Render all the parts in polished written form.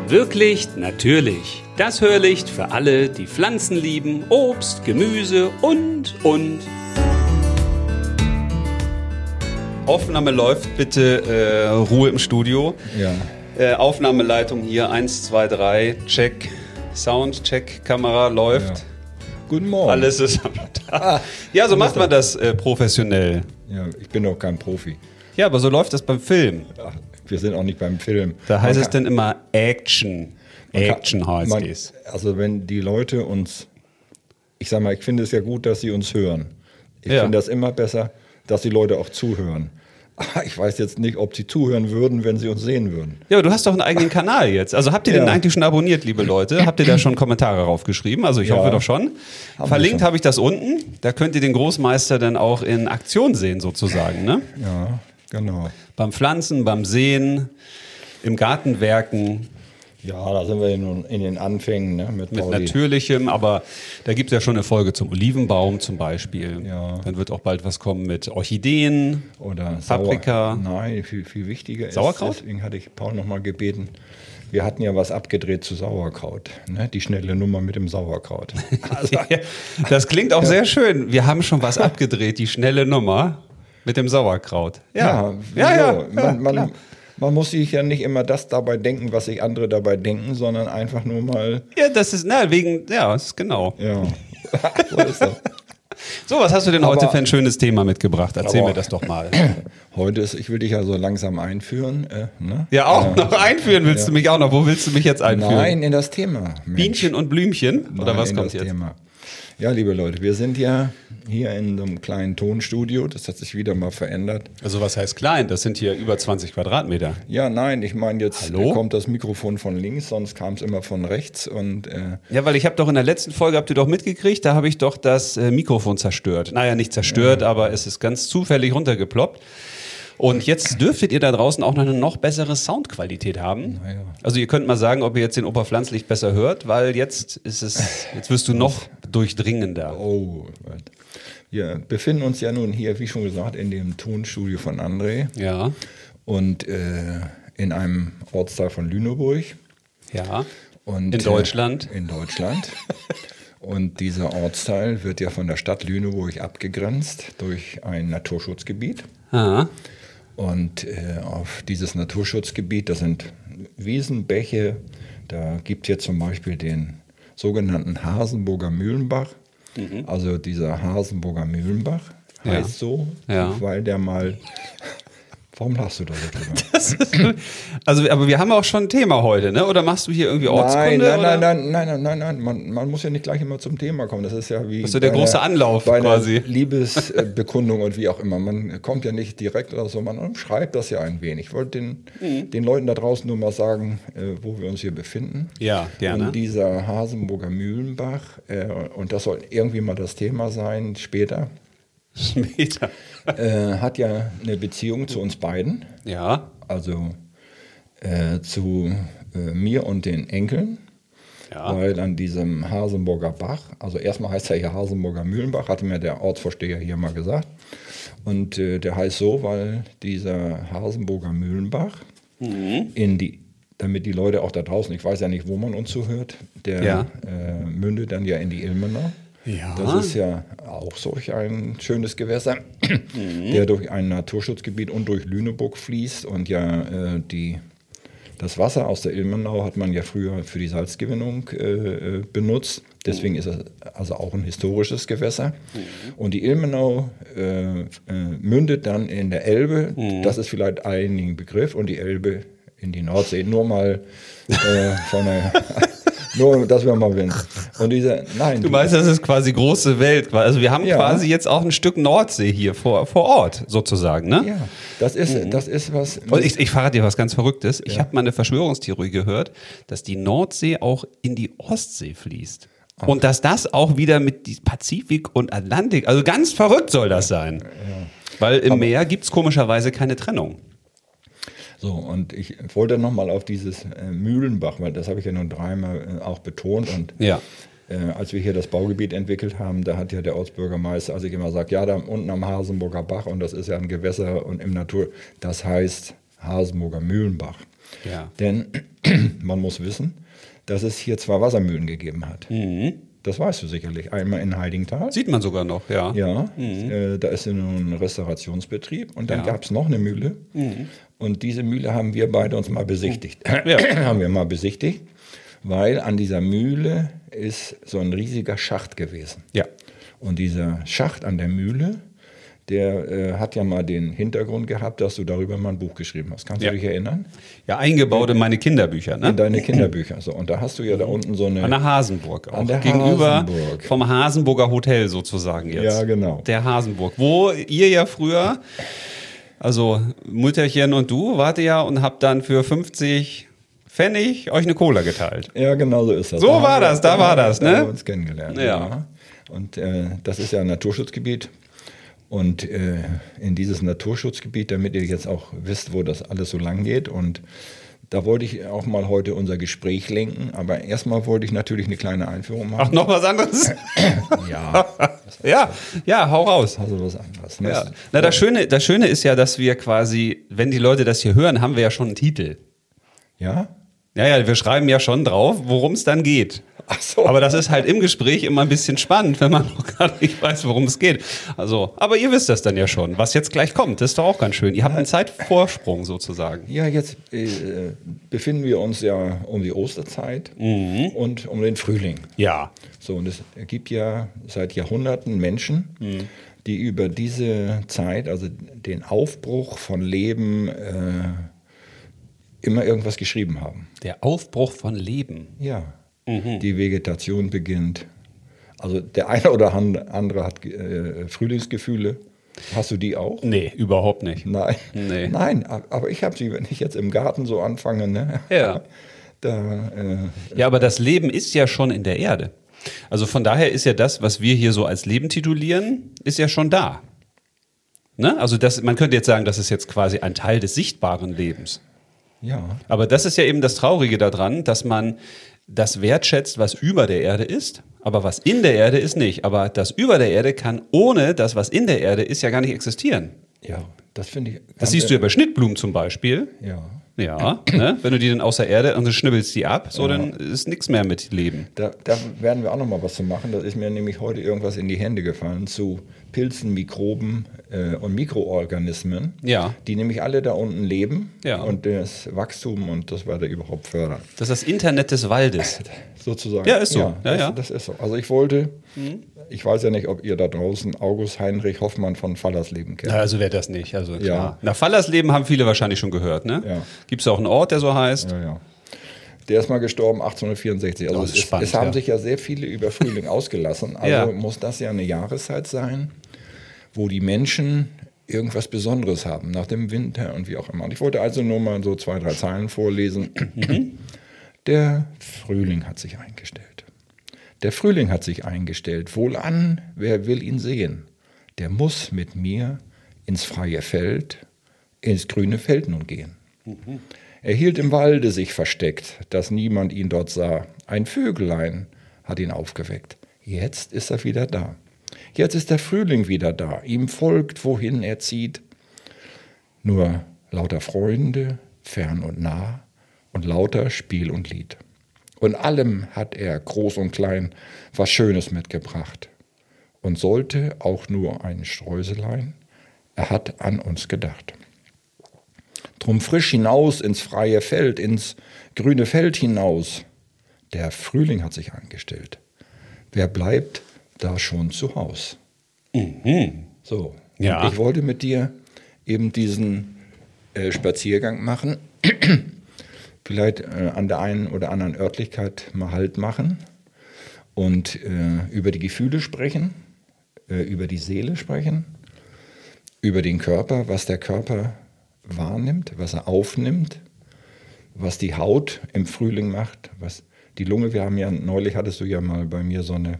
Wirklich natürlich. Das Hörlicht für alle, die Pflanzen lieben, Obst, Gemüse und. Aufnahme läuft, bitte Ruhe im Studio. Ja. Aufnahmeleitung hier, 1, 2, 3, check. Sound, check, Kamera läuft. Ja. Guten Morgen. Alles ist am Start. Ja, so macht man das professionell. Ja, ich bin doch kein Profi. Ja, aber so läuft das beim Film. Ach, wir sind auch nicht beim Film. Da heißt es dann immer Action. Action heißt es. Also wenn die Leute uns, ich sag mal, ich finde es ja gut, dass sie uns hören. Ich Ja. finde das immer besser, dass die Leute auch zuhören. Aber ich weiß jetzt nicht, ob sie zuhören würden, wenn sie uns sehen würden. Ja, aber du hast doch einen eigenen Kanal jetzt. Also habt ihr den eigentlich schon abonniert, liebe Leute? Habt ihr da schon Kommentare raufgeschrieben? Also ich hoffe doch schon. Verlinkt habe ich das unten. Da könnt ihr den Großmeister dann auch in Aktion sehen sozusagen, ne? Ja, genau. Beim Pflanzen, beim Säen, im Gartenwerken. Ja, da sind wir nun in den Anfängen, ne, mit Mit Natürlichem, aber da gibt es ja schon eine Folge zum Olivenbaum zum Beispiel. Ja. Dann wird auch bald was kommen mit Orchideen oder Paprika. Nein, viel wichtiger Sauerkraut? ist, deswegen hatte ich Paul nochmal gebeten, wir hatten ja was abgedreht zu Sauerkraut, ne? Die schnelle Nummer mit dem Sauerkraut. Also, Das klingt auch sehr schön. Wir haben schon was abgedreht, die schnelle Nummer mit dem Sauerkraut. ja. Klar. Man muss sich ja nicht immer das dabei denken, was sich andere dabei denken, sondern einfach nur mal... Ja, das ist, das ist genau. Ja, so ist das. So, was hast du denn heute Aber- für ein schönes Thema mitgebracht? Erzähl Aber- mir das doch mal. Heute ist, ich will dich ja so langsam einführen. Ne? Ja, auch noch einführen willst du mich auch noch. Wo willst du mich jetzt einführen? Nein, in das Thema. Mensch. Bienchen und Blümchen? Oder Nein, was in kommt das jetzt? Thema. Ja, liebe Leute, wir sind ja hier in so einem kleinen Tonstudio. Das hat sich wieder mal verändert. Also was heißt klein? Das sind hier über 20 Quadratmeter. Ja, nein, ich meine, jetzt Hallo? kommt das Mikrofon von links, sonst kam es immer von rechts. Und Ja, weil ich habe doch in der letzten Folge, habt ihr doch mitgekriegt, da habe ich doch das Mikrofon zerstört. Naja, nicht zerstört, aber es ist ganz zufällig runtergeploppt. Und jetzt dürftet ihr da draußen auch noch eine noch bessere Soundqualität haben. Naja. Also ihr könnt mal sagen, ob ihr jetzt den Opa Pflanzlicht besser hört, weil jetzt wirst du noch durchdringender. oh, wir befinden uns ja nun hier, wie schon gesagt, in dem Tonstudio von André Ja, und in einem Ortsteil von Lüneburg. ja. Und, In Deutschland. In Deutschland. Und dieser Ortsteil wird ja von der Stadt Lüneburg abgegrenzt durch ein Naturschutzgebiet. Ah, Und auf dieses Naturschutzgebiet, das sind Wiesen, Bäche, da gibt es jetzt zum Beispiel den sogenannten Hasenburger Mühlenbach. Also dieser Hasenburger Mühlenbach Ja. heißt so, Ja. weil der mal... Warum lachst du da so drüber? also, aber wir haben auch schon ein Thema heute, ne? Oder machst du hier irgendwie Ortskunde? Nein. Man muss ja nicht gleich immer zum Thema kommen. Das ist ja wie Das ist so der bei große einer- Anlauf bei einer quasi. Liebesbekundung und wie auch immer. Man kommt ja nicht direkt oder so, man umschreibt das ja ein wenig. Ich wollte den Leuten da draußen nur mal sagen, wo wir uns hier befinden. Ja, gerne. Und dieser Hasenburger Mühlenbach, und das soll irgendwie mal das Thema sein später, Später. hat ja eine Beziehung zu uns beiden. Ja, Also zu mir und den Enkeln, ja. weil an diesem Hasenburger Bach, also erstmal heißt er ja Hasenburger Mühlenbach, hatte mir der Ortsvorsteher hier mal gesagt. Und der heißt so, weil dieser Hasenburger Mühlenbach damit die Leute auch da draußen, ich weiß ja nicht, wo man uns zuhört, der Ja. mündet dann ja in die Ilmenau. Ja. Das ist ja auch solch ein schönes Gewässer, der durch ein Naturschutzgebiet und durch Lüneburg fließt. Und ja, das Wasser aus der Ilmenau hat man ja früher für die Salzgewinnung benutzt. Deswegen ist es also auch ein historisches Gewässer. Und die Ilmenau mündet dann in der Elbe. Das ist vielleicht einigen Begriff. Und die Elbe in die Nordsee. Nur mal von der... Nur, dass wir mal wissen. Und Du meinst, das ist quasi große Welt. Also wir haben Ja. quasi jetzt auch ein Stück Nordsee hier vor Ort sozusagen, ne? Ja, das ist was. Und ich verrate dir was ganz Verrücktes. Ich habe mal eine Verschwörungstheorie gehört, dass die Nordsee auch in die Ostsee fließt. Und dass das auch wieder mit die Pazifik und Atlantik, also ganz verrückt soll das sein. Weil im Meer gibt es komischerweise keine Trennung. So, und ich wollte nochmal auf dieses Mühlenbach, weil das habe ich ja nun dreimal auch betont. Und Ja. als wir hier das Baugebiet entwickelt haben, da hat ja der Ortsbürgermeister, als ich immer sage, ja, da unten am Hasenburger Bach, und das ist ja ein Gewässer und im Natur, das heißt Hasenburger Mühlenbach. Ja. Denn man muss wissen, dass es hier 2 Wassermühlen gegeben hat. Das weißt du sicherlich. Einmal in Heidingtal. Sieht man sogar noch, ja. Ja, da ist ja nun ein Restaurationsbetrieb und dann gab es noch eine Mühle. Und diese Mühle haben wir beide uns mal besichtigt. Haben wir mal besichtigt, weil an dieser Mühle ist so ein riesiger Schacht gewesen. Ja. Und dieser Schacht an der Mühle, der hat ja mal den Hintergrund gehabt, dass du darüber mal ein Buch geschrieben hast. Kannst du dich erinnern? Ja, eingebaut in meine Kinderbücher, ne? In deine Kinderbücher. So. Und da hast du ja da unten so eine... An der Hasenburg auch. An der Gegenüber Hasenburg. vom Hasenburger Hotel sozusagen jetzt. Ja, genau. Der Hasenburg. Wo ihr ja früher, also Mutterchen und du, wart ihr ja und habt dann für 50 Pfennig euch eine Cola geteilt. Ja, genau so ist das. So war das, da war das, ne? Da haben wir uns kennengelernt. Ja. Und das ist ja ein Naturschutzgebiet. Und in dieses Naturschutzgebiet, damit ihr jetzt auch wisst, wo das alles so lang geht. Und da wollte ich auch mal heute unser Gespräch lenken. Aber erstmal wollte ich natürlich eine kleine Einführung machen. Ach, noch was anderes? Ja. ja, hau raus. Also was anderes. Ne? Ja. Na, das Schöne ist ja, dass wir quasi, wenn die Leute das hier hören, haben wir ja schon einen Titel. Ja? Ja, wir schreiben ja schon drauf, worum es dann geht. Ach so. Aber das ist halt im Gespräch immer ein bisschen spannend, wenn man noch gar nicht weiß, worum es geht. Also, aber ihr wisst das dann ja schon, was jetzt gleich kommt. Das ist doch auch ganz schön. Ihr habt einen Zeitvorsprung sozusagen. Ja, jetzt befinden wir uns ja um die Osterzeit und um den Frühling. Ja. So, und es gibt ja seit Jahrhunderten Menschen, die über diese Zeit, also den Aufbruch von Leben, immer irgendwas geschrieben haben. Der Aufbruch von Leben. Ja. Die Vegetation beginnt. Also der eine oder andere hat Frühlingsgefühle. Hast du die auch? Nee, überhaupt nicht. Nein. Nee. Nein, aber ich habe sie, wenn ich jetzt im Garten so anfange, ne? Ja. Ja, aber das Leben ist ja schon in der Erde. Also von daher ist ja das, was wir hier so als Leben titulieren, ist ja schon da. Ne? Also man könnte jetzt sagen, das ist jetzt quasi ein Teil des sichtbaren Lebens. Ja. Aber das ist ja eben das Traurige daran, dass man das wertschätzt, was über der Erde ist, aber was in der Erde ist nicht. Aber das über der Erde kann ohne das, was in der Erde ist, ja gar nicht existieren. Ja, das finde ich. Das siehst du ja bei Schnittblumen zum Beispiel. Ja. Ja, ne? Wenn du die dann aus der Erde und du schnibbelst die ab, so dann ist nichts mehr mit Leben. Da werden wir auch noch mal was zu machen. Da ist mir nämlich heute irgendwas in die Hände gefallen zu Pilzen, Mikroben und Mikroorganismen, die nämlich alle da unten leben und das Wachstum und das weiter überhaupt fördern. Das ist das Internet des Waldes. Sozusagen. Ja, ist so. Das ist so. Also ich wollte, ich weiß ja nicht, ob ihr da draußen August Heinrich Hoffmann von Fallersleben kennt. Ja, also wer das nicht. Also klar. Na, Fallersleben haben viele wahrscheinlich schon gehört, ne? Ja. Gibt es auch einen Ort, der so heißt? Ja. Der ist mal gestorben 1864. Also es haben sich ja sehr viele über Frühling ausgelassen. Also muss das ja eine Jahreszeit sein, wo die Menschen irgendwas Besonderes haben nach dem Winter und wie auch immer. Und ich wollte also nur mal so 2, 3 Zeilen vorlesen. Der Frühling hat sich eingestellt. Der Frühling hat sich eingestellt. Wohlan, wer will ihn sehen? Der muss mit mir ins freie Feld, ins grüne Feld nun gehen. Er hielt im Walde sich versteckt, dass niemand ihn dort sah. Ein Vögelein hat ihn aufgeweckt. Jetzt ist er wieder da. Jetzt ist der Frühling wieder da. Ihm folgt, wohin er zieht. Nur lauter Freunde, fern und nah, und lauter Spiel und Lied. Und allem hat er, groß und klein, was Schönes mitgebracht. Und sollte auch nur ein Streuselein, er hat an uns gedacht. Drum frisch hinaus ins freie Feld, ins grüne Feld hinaus. Der Frühling hat sich angestellt. Wer bleibt da schon zu Haus? So, ja. Und ich wollte mit dir eben diesen Spaziergang machen. Vielleicht an der einen oder anderen Örtlichkeit mal Halt machen und über die Gefühle sprechen, über die Seele sprechen, über den Körper, was der Körper wahrnimmt, was er aufnimmt, was die Haut im Frühling macht, was die Lunge, wir haben ja, neulich hattest du ja mal bei mir so eine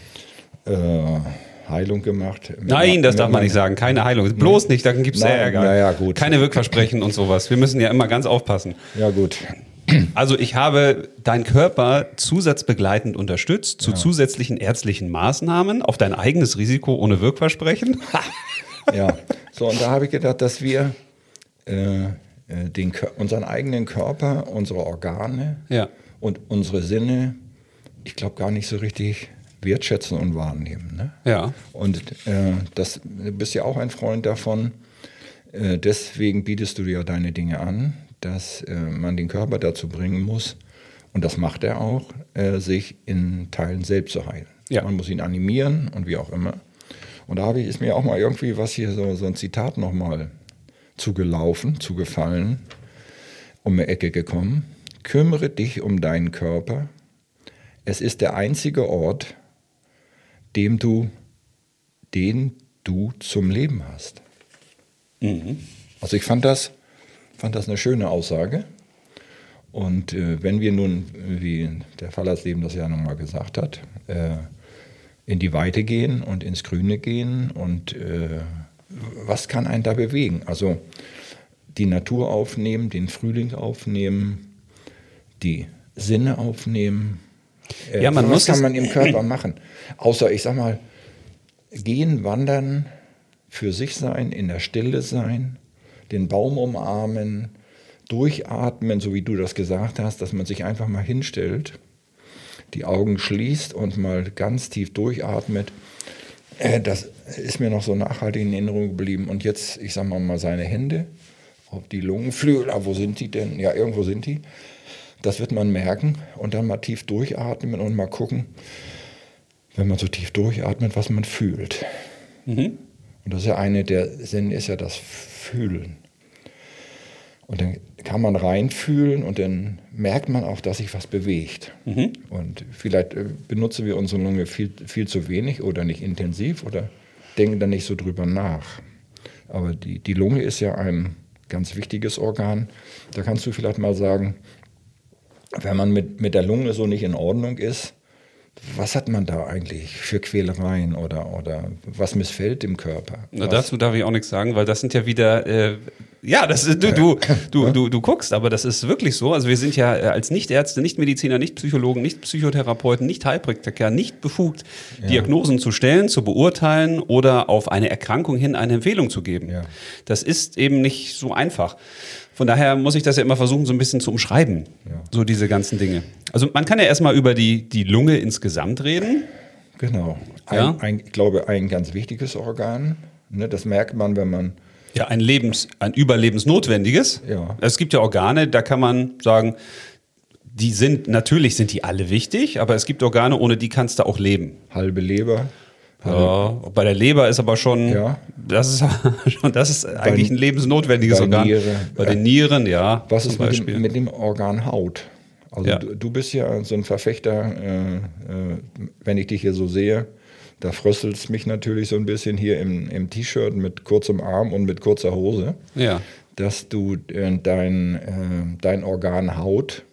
Heilung gemacht. Nein, das darf man nicht sagen, keine Heilung. Bloß nicht, dann gibt es Ärger. Naja, gut. Keine Wirkversprechen und sowas. Wir müssen ja immer ganz aufpassen. Ja, gut. Also ich habe deinen Körper zusatzbegleitend unterstützt zu zusätzlichen ärztlichen Maßnahmen auf dein eigenes Risiko ohne Wirkversprechen. Ja, so und da habe ich gedacht, dass wir unseren eigenen Körper, unsere Organe Ja. und unsere Sinne, ich glaube, gar nicht so richtig wertschätzen und wahrnehmen. Ne? Ja. Und du bist ja auch ein Freund davon, deswegen bietest du dir deine Dinge an, dass man den Körper dazu bringen muss, und das macht er auch, sich in Teilen selbst zu heilen. Ja. Man muss ihn animieren und wie auch immer. Und da ist mir auch mal irgendwie was hier, so ein Zitat nochmal zugefallen, um die Ecke gekommen. Kümmere dich um deinen Körper. Es ist der einzige Ort, den du zum Leben hast. Mhm. Also ich fand das eine schöne Aussage. Und wenn wir nun, wie der Fallersleben das ja nochmal gesagt hat, in die Weite gehen und ins Grüne gehen und was kann einen da bewegen? Also die Natur aufnehmen, den Frühling aufnehmen, die Sinne aufnehmen. Ja, was kann man im Körper machen? Außer, ich sag mal, gehen, wandern, für sich sein, in der Stille sein, den Baum umarmen, durchatmen, so wie du das gesagt hast, dass man sich einfach mal hinstellt, die Augen schließt und mal ganz tief durchatmet. Das ist mir noch so nachhaltig in Erinnerung geblieben. Und jetzt, ich sag mal seine Hände auf die Lungenflügel, wo sind die denn? Ja, irgendwo sind die. Das wird man merken und dann mal tief durchatmen und mal gucken, wenn man so tief durchatmet, was man fühlt. Mhm. Und das ist ja eine der Sinne, ist ja das Fühlen. Und dann kann man reinfühlen und dann merkt man auch, dass sich was bewegt. Mhm. Und vielleicht benutzen wir unsere Lunge viel zu wenig oder nicht intensiv oder denken dann nicht so drüber nach. Aber die Lunge ist ja ein ganz wichtiges Organ. Da kannst du vielleicht mal sagen, wenn man mit der Lunge so nicht in Ordnung ist, was hat man da eigentlich für Quälereien oder was missfällt dem Körper? Na, dazu darf ich auch nichts sagen, weil das sind ja wieder, du guckst, aber das ist wirklich so. Also wir sind ja als Nichtärzte, Nichtmediziner, nicht Psychologen, nicht Psychotherapeuten, nicht Heilpraktiker nicht befugt, Diagnosen zu stellen, zu beurteilen oder auf eine Erkrankung hin eine Empfehlung zu geben. Ja. Das ist eben nicht so einfach. Von daher muss ich das ja immer versuchen, so ein bisschen zu umschreiben, so diese ganzen Dinge. Also man kann ja erstmal über die Lunge insgesamt reden. Genau. Ich glaube, ein ganz wichtiges Organ. Ne, das merkt man, wenn man... Ja, ein überlebensnotwendiges. Ja. Es gibt ja Organe, da kann man sagen, natürlich sind die alle wichtig, aber es gibt Organe, ohne die kannst du auch leben. Halbe Leber. Ja, bei der Leber ist aber schon, das ist eigentlich ein lebensnotwendiges Organ. Bei den Nieren, ja. Was ist mit dem Organ Haut? Also du bist ja so ein Verfechter, wenn ich dich hier so sehe, da fröstelt es mich natürlich so ein bisschen hier im T-Shirt mit kurzem Arm und mit kurzer Hose, dass du dein Organ Haut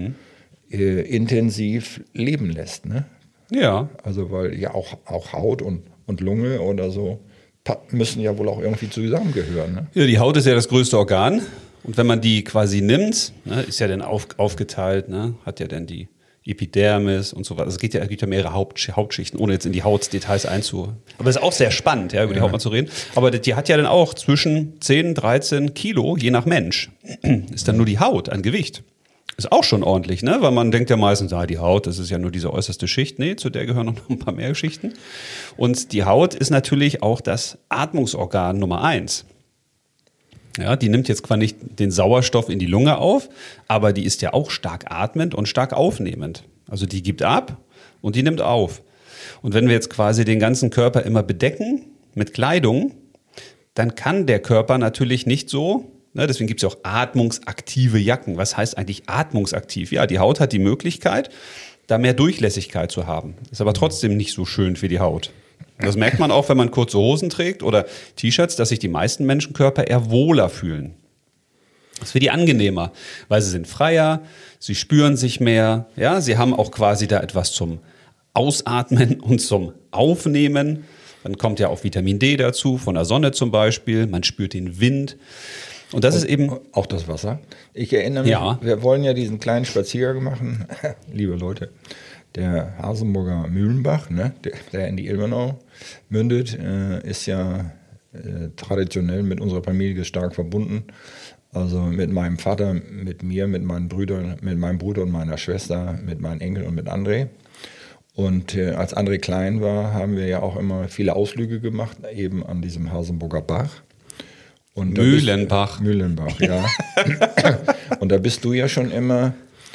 intensiv leben lässt, ne? Ja. Also weil ja auch Haut und Lunge oder so müssen ja wohl auch irgendwie zusammengehören. Ne? Ja, die Haut ist ja das größte Organ. Und wenn man die quasi nimmt, ne, ist ja dann aufgeteilt, ne, hat ja dann die Epidermis und so weiter. Es gibt ja mehrere Hauptschichten, ohne jetzt in die Hautdetails Aber es ist auch sehr spannend, über die Haut mal zu reden. Aber die hat ja dann auch zwischen 10, 13 Kilo, je nach Mensch, ist dann nur die Haut an Gewicht. Ist auch schon ordentlich, ne? Weil man denkt ja meistens, die Haut, das ist ja nur diese äußerste Schicht. Nee, zu der gehören noch ein paar mehr Schichten. Und die Haut ist natürlich auch das Atmungsorgan Nummer 1. Ja, die nimmt jetzt zwar nicht den Sauerstoff in die Lunge auf, aber die ist ja auch stark atmend und stark aufnehmend. Also die gibt ab und die nimmt auf. Und wenn wir jetzt quasi den ganzen Körper immer bedecken mit Kleidung, dann kann der Körper natürlich nicht so... Deswegen gibt es ja auch atmungsaktive Jacken. Was heißt eigentlich atmungsaktiv? Ja, die Haut hat die Möglichkeit, da mehr Durchlässigkeit zu haben. Ist aber trotzdem nicht so schön für die Haut. Und das merkt man auch, wenn man kurze Hosen trägt oder T-Shirts, dass sich die meisten Menschenkörper eher wohler fühlen. Das ist für die angenehmer, weil sie sind freier, sie spüren sich mehr. Ja, sie haben auch quasi da etwas zum Ausatmen und zum Aufnehmen. Dann kommt ja auch Vitamin D dazu, von der Sonne zum Beispiel. Man spürt den Wind. Und das ist eben... Auch das Wasser. Ich erinnere mich, wir wollen ja diesen kleinen Spaziergang machen. Liebe Leute, der Hasenburger Mühlenbach, ne, der in die Ilmenau mündet, ist ja traditionell mit unserer Familie stark verbunden. Also mit meinem Vater, mit mir, mit meinen Brüdern, mit meinem Bruder und meiner Schwester, mit meinen Enkeln und mit André. Und als André klein war, haben wir ja auch immer viele Ausflüge gemacht, eben an diesem Hasenburger Bach. Und Mühlenbach. Mühlenbach, ja. Und da bist du ja schon immer,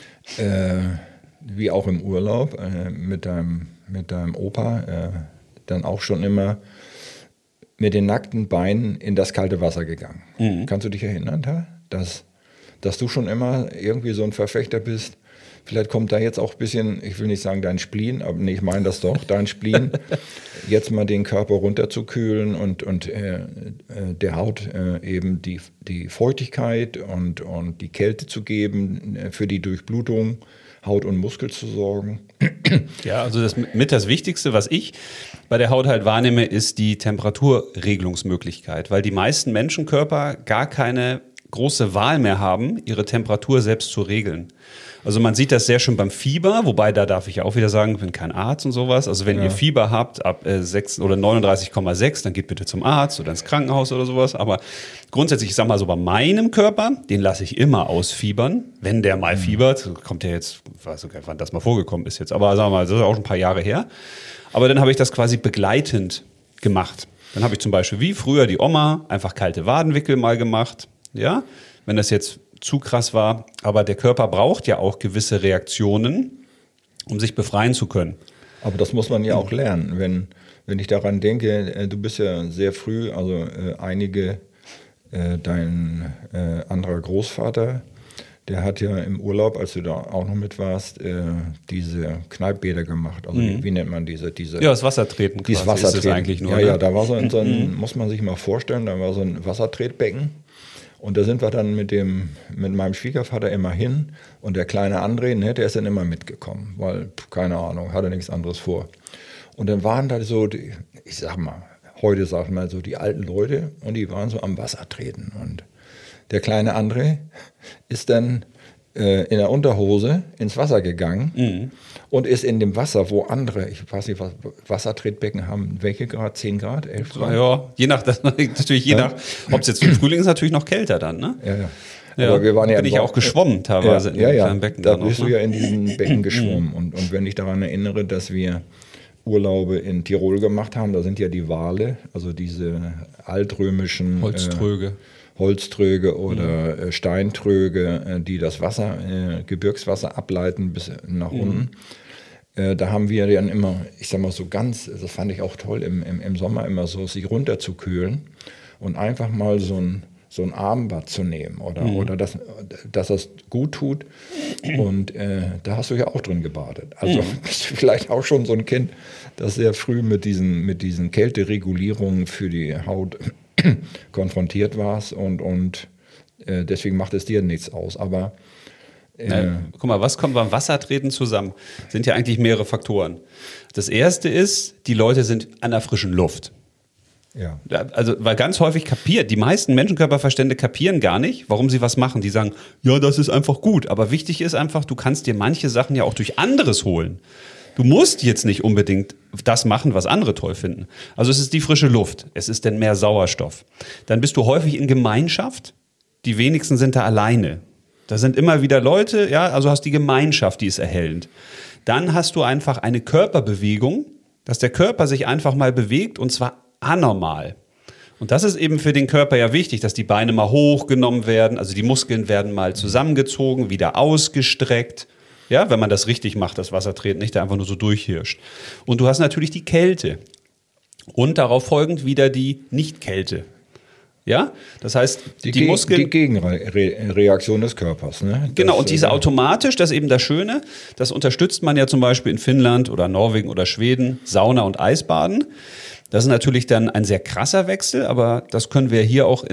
wie auch im Urlaub, mit deinem Opa, dann auch schon immer mit den nackten Beinen in das kalte Wasser gegangen. Mhm. Kannst du dich erinnern, dass du schon immer irgendwie so ein Verfechter bist? Vielleicht kommt da jetzt auch ein bisschen, ich will nicht sagen dein Spleen, aber nee, ich meine das doch, dein Spleen, jetzt mal den Körper runterzukühlen und der Haut eben die Feuchtigkeit und die Kälte zu geben, für die Durchblutung, Haut und Muskel zu sorgen. Ja, also das Wichtigste, was ich bei der Haut halt wahrnehme, ist die Temperaturregelungsmöglichkeit, weil die meisten Menschenkörper gar keine große Wahl mehr haben, ihre Temperatur selbst zu regeln. Also man sieht das sehr schön beim Fieber, wobei da darf ich ja auch wieder sagen, ich bin kein Arzt und sowas. Also wenn ihr Fieber habt ab 6 oder 39,6, dann geht bitte zum Arzt oder ins Krankenhaus oder sowas. Aber grundsätzlich, ich sag mal so, bei meinem Körper, den lasse ich immer ausfiebern. Wenn der mal fiebert, kommt der jetzt, ich weiß nicht, wann das mal vorgekommen ist jetzt, aber sagen wir mal, das ist auch schon ein paar Jahre her. Aber dann habe ich das quasi begleitend gemacht. Dann habe ich zum Beispiel wie früher die Oma einfach kalte Wadenwickel mal gemacht. Ja, wenn das jetzt zu krass war, aber der Körper braucht ja auch gewisse Reaktionen, um sich befreien zu können. Aber das muss man ja auch lernen. Wenn ich daran denke, du bist ja sehr früh, also dein anderer Großvater, der hat ja im Urlaub, als du da auch noch mit warst, diese Kneippbäder gemacht. Also wie nennt man diese? Ja, das Wassertreten. Dieses Wassertreten. Ist es eigentlich nur. Ja, da war so ein, muss man sich mal vorstellen, da war so ein Wassertretbecken. Und da sind wir dann mit meinem Schwiegervater immer hin. Und der kleine André, ne, der ist dann immer mitgekommen, weil, keine Ahnung, hatte nichts anderes vor. Und dann waren da so, ich sag mal, heute sagt man so die alten Leute und die waren so am Wassertreten. Und der kleine André ist dann in der Unterhose ins Wasser gegangen und ist in dem Wasser, wo andere, ich weiß nicht, was Wassertretbecken haben, welche Grad, 10 Grad, 11 Grad? Ja, je nach, ob es jetzt im Frühling ist, natürlich noch kälter dann, ne? Ja. Aber wir waren bin ich auch geschwommen teilweise in kleinen Becken. Da bist du ja in diesen Becken geschwommen. Und wenn ich daran erinnere, dass wir Urlaube in Tirol gemacht haben, da sind ja die Wale, also diese altrömischen Holztröge oder Steintröge, die das Wasser, Gebirgswasser ableiten bis nach unten. Da haben wir dann immer, ich sag mal so ganz, das fand ich auch toll, im Sommer immer so, sich runterzukühlen und einfach mal so ein Abendbad zu nehmen oder dass das gut tut. Und da hast du ja auch drin gebadet. Also bist du vielleicht auch schon so ein Kind, das sehr früh mit diesen Kälteregulierungen für die Haut konfrontiert warst und deswegen macht es dir nichts aus. Aber guck mal, was kommt beim Wassertreten zusammen? Sind ja eigentlich mehrere Faktoren. Das erste ist, die Leute sind an der frischen Luft. Ja. Also, weil ganz häufig die meisten Menschenkörperverstände kapieren gar nicht, warum sie was machen. Die sagen, ja, das ist einfach gut. Aber wichtig ist einfach, du kannst dir manche Sachen ja auch durch anderes holen. Du musst jetzt nicht unbedingt das machen, was andere toll finden. Also es ist die frische Luft, es ist denn mehr Sauerstoff. Dann bist du häufig in Gemeinschaft, die wenigsten sind da alleine. Da sind immer wieder Leute, ja, also hast die Gemeinschaft, die ist erhellend. Dann hast du einfach eine Körperbewegung, dass der Körper sich einfach mal bewegt und zwar anormal. Und das ist eben für den Körper ja wichtig, dass die Beine mal hochgenommen werden, also die Muskeln werden mal zusammengezogen, wieder ausgestreckt. Ja, wenn man das richtig macht, das Wassertreten, nicht da einfach nur so durchhirscht. Und du hast natürlich die Kälte. Und darauf folgend wieder die Nicht-Kälte. Ja, das heißt, die Muskeln... Die Gegenreaktion des Körpers. Ne? Genau, und diese automatisch, das ist eben das Schöne, das unterstützt man ja zum Beispiel in Finnland oder Norwegen oder Schweden, Sauna und Eisbaden. Das ist natürlich dann ein sehr krasser Wechsel, aber das können wir hier auch in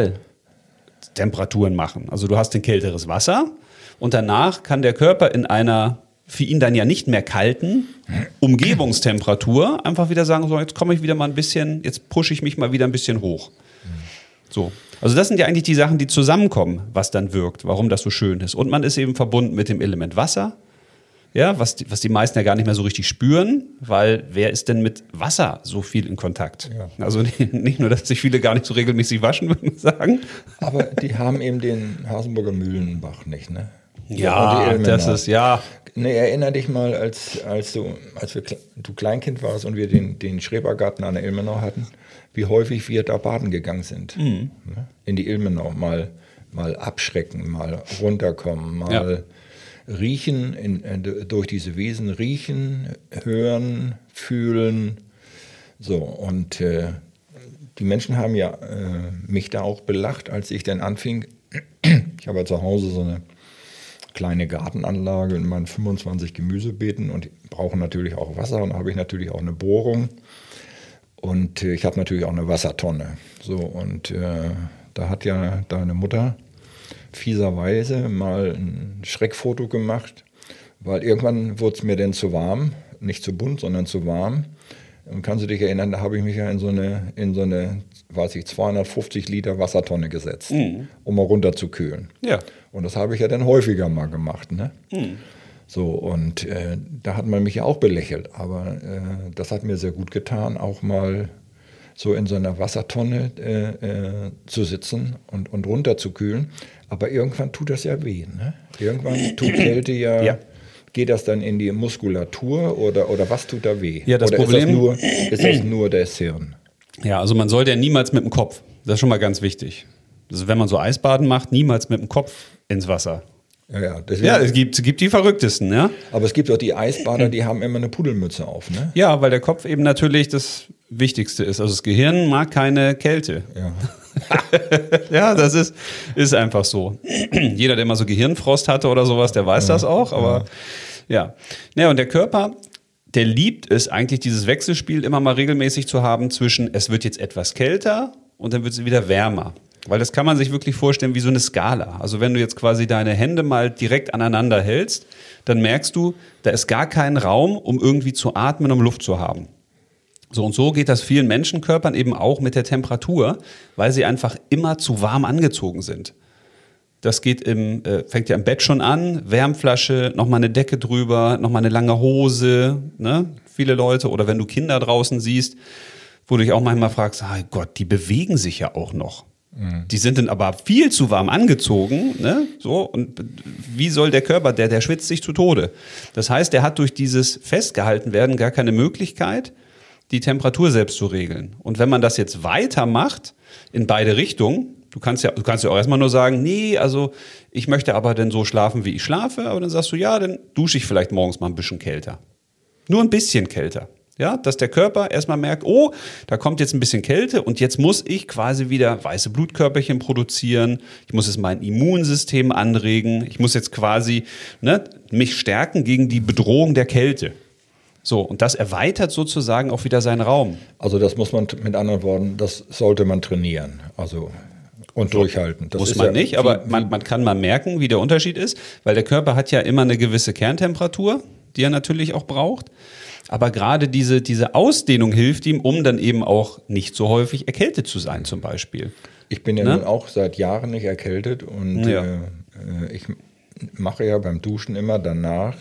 Normaltemperaturen machen. Also du hast ein kälteres Wasser und danach kann der Körper in einer für ihn dann ja nicht mehr kalten Umgebungstemperatur einfach wieder sagen, so jetzt komme ich wieder mal ein bisschen, jetzt pushe ich mich mal wieder ein bisschen hoch. So. Also das sind ja eigentlich die Sachen, die zusammenkommen, was dann wirkt, warum das so schön ist. Und man ist eben verbunden mit dem Element Wasser, Ja, was die meisten ja gar nicht mehr so richtig spüren, weil wer ist denn mit Wasser so viel in Kontakt? Ja. Also nicht nur, dass sich viele gar nicht so regelmäßig waschen, würde man sagen. Aber die haben eben den Hasenburger Mühlenbach nicht, ne? Ja, das ist, ja. Ne, erinnere dich mal, als du Kleinkind warst und wir den Schrebergarten an der Ilmenau hatten, wie häufig wir da baden gegangen sind. Ne? In die Ilmenau, mal abschrecken, mal runterkommen, mal riechen, durch diese Wiesen riechen, hören, fühlen. So, und die Menschen haben ja mich da auch belacht, als ich dann anfing. Ich habe ja zu Hause so eine kleine Gartenanlage in meinen 25 Gemüsebeeten und brauche natürlich auch Wasser und da habe ich natürlich auch eine Bohrung und ich habe natürlich auch eine Wassertonne. So, und da hat ja deine Mutter fieserweise mal ein Schreckfoto gemacht, weil irgendwann wurde es mir dann zu warm, nicht zu bunt, sondern zu warm. Und kannst du dich erinnern, da habe ich mich ja in so eine, weiß ich, 250 Liter Wassertonne gesetzt, um mal runter zu kühlen. Ja. Und das habe ich ja dann häufiger mal gemacht, ne? So, und da hat man mich ja auch belächelt, aber das hat mir sehr gut getan, auch mal so in so einer Wassertonne zu sitzen und runter zu kühlen. Aber irgendwann tut das ja weh, ne? Irgendwann tut Kälte ja. Geht das dann in die Muskulatur oder was tut da weh? Ja, das oder Problem ist das nur das Hirn? Ja, also man sollte ja niemals mit dem Kopf, das ist schon mal ganz wichtig. Also wenn man so Eisbaden macht, niemals mit dem Kopf ins Wasser. Deswegen, Ja, es gibt die Verrücktesten, ja. Aber es gibt auch die Eisbader, die haben immer eine Pudelmütze auf, ne? Ja, weil der Kopf eben natürlich das Wichtigste ist. Also das Gehirn mag keine Kälte. Ja. Ja, das ist einfach so. Jeder, der mal so Gehirnfrost hatte oder sowas, der weiß das auch, aber ja. Und der Körper, der liebt es eigentlich, dieses Wechselspiel immer mal regelmäßig zu haben zwischen, es wird jetzt etwas kälter und dann wird es wieder wärmer. Weil das kann man sich wirklich vorstellen wie so eine Skala. Also wenn du jetzt quasi deine Hände mal direkt aneinander hältst, dann merkst du, da ist gar kein Raum, um irgendwie zu atmen, um Luft zu haben. So und so geht das vielen Menschenkörpern eben auch mit der Temperatur, weil sie einfach immer zu warm angezogen sind. Das geht fängt ja im Bett schon an, Wärmflasche, nochmal eine Decke drüber, nochmal eine lange Hose, ne? Viele Leute, oder wenn du Kinder draußen siehst, wo du dich auch manchmal fragst, oh Gott, die bewegen sich ja auch noch. Die sind dann aber viel zu warm angezogen, ne? So, und wie soll der Körper, der schwitzt sich zu Tode. Das heißt, der hat durch dieses Festgehaltenwerden gar keine Möglichkeit, die Temperatur selbst zu regeln. Und wenn man das jetzt weitermacht, in beide Richtungen, du kannst ja auch erstmal nur sagen, nee, also ich möchte aber dann so schlafen, wie ich schlafe, aber dann sagst du, ja, dann dusche ich vielleicht morgens mal ein bisschen kälter. Nur ein bisschen kälter. Ja, dass der Körper erstmal merkt, oh, da kommt jetzt ein bisschen Kälte und jetzt muss ich quasi wieder weiße Blutkörperchen produzieren. Ich muss jetzt mein Immunsystem anregen. Ich muss jetzt quasi mich stärken gegen die Bedrohung der Kälte. So, und das erweitert sozusagen auch wieder seinen Raum. Also das muss man, mit anderen Worten, das sollte man trainieren. Also und durchhalten. Das muss man nicht, aber man kann mal merken, wie der Unterschied ist, weil der Körper hat ja immer eine gewisse Kerntemperatur, die er natürlich auch braucht. Aber gerade diese Ausdehnung hilft ihm, um dann eben auch nicht so häufig erkältet zu sein, zum Beispiel. Ich bin ja nun auch seit Jahren nicht erkältet und ich mache ja beim Duschen immer danach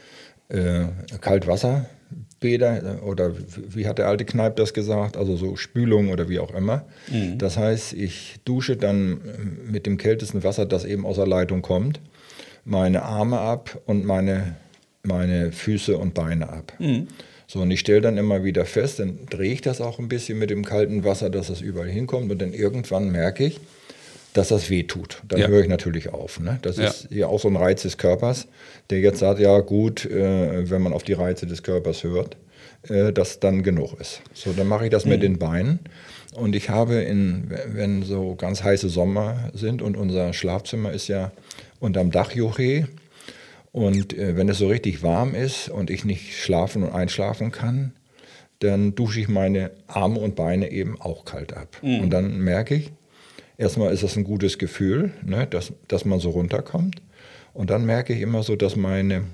Kaltwasserbäder oder wie hat der alte Kneipp das gesagt, also so Spülung oder wie auch immer. Das heißt, ich dusche dann mit dem kältesten Wasser, das eben aus der Leitung kommt, meine Arme ab und meine Füße und Beine ab. So, und ich stelle dann immer wieder fest, dann drehe ich das auch ein bisschen mit dem kalten Wasser, dass das überall hinkommt und dann irgendwann merke ich, dass das weh tut. Dann höre ich natürlich auf. Ne? Das ist ja auch so ein Reiz des Körpers, der jetzt sagt, ja gut, wenn man auf die Reize des Körpers hört, dass dann genug ist. So, dann mache ich das mit den Beinen und ich habe, wenn so ganz heiße Sommer sind und unser Schlafzimmer ist ja unterm Dachjoche, und wenn es so richtig warm ist und ich nicht schlafen und einschlafen kann, dann dusche ich meine Arme und Beine eben auch kalt ab. Und dann merke ich, erstmal ist das ein gutes Gefühl, ne, dass man so runterkommt. Und dann merke ich immer so, dass mein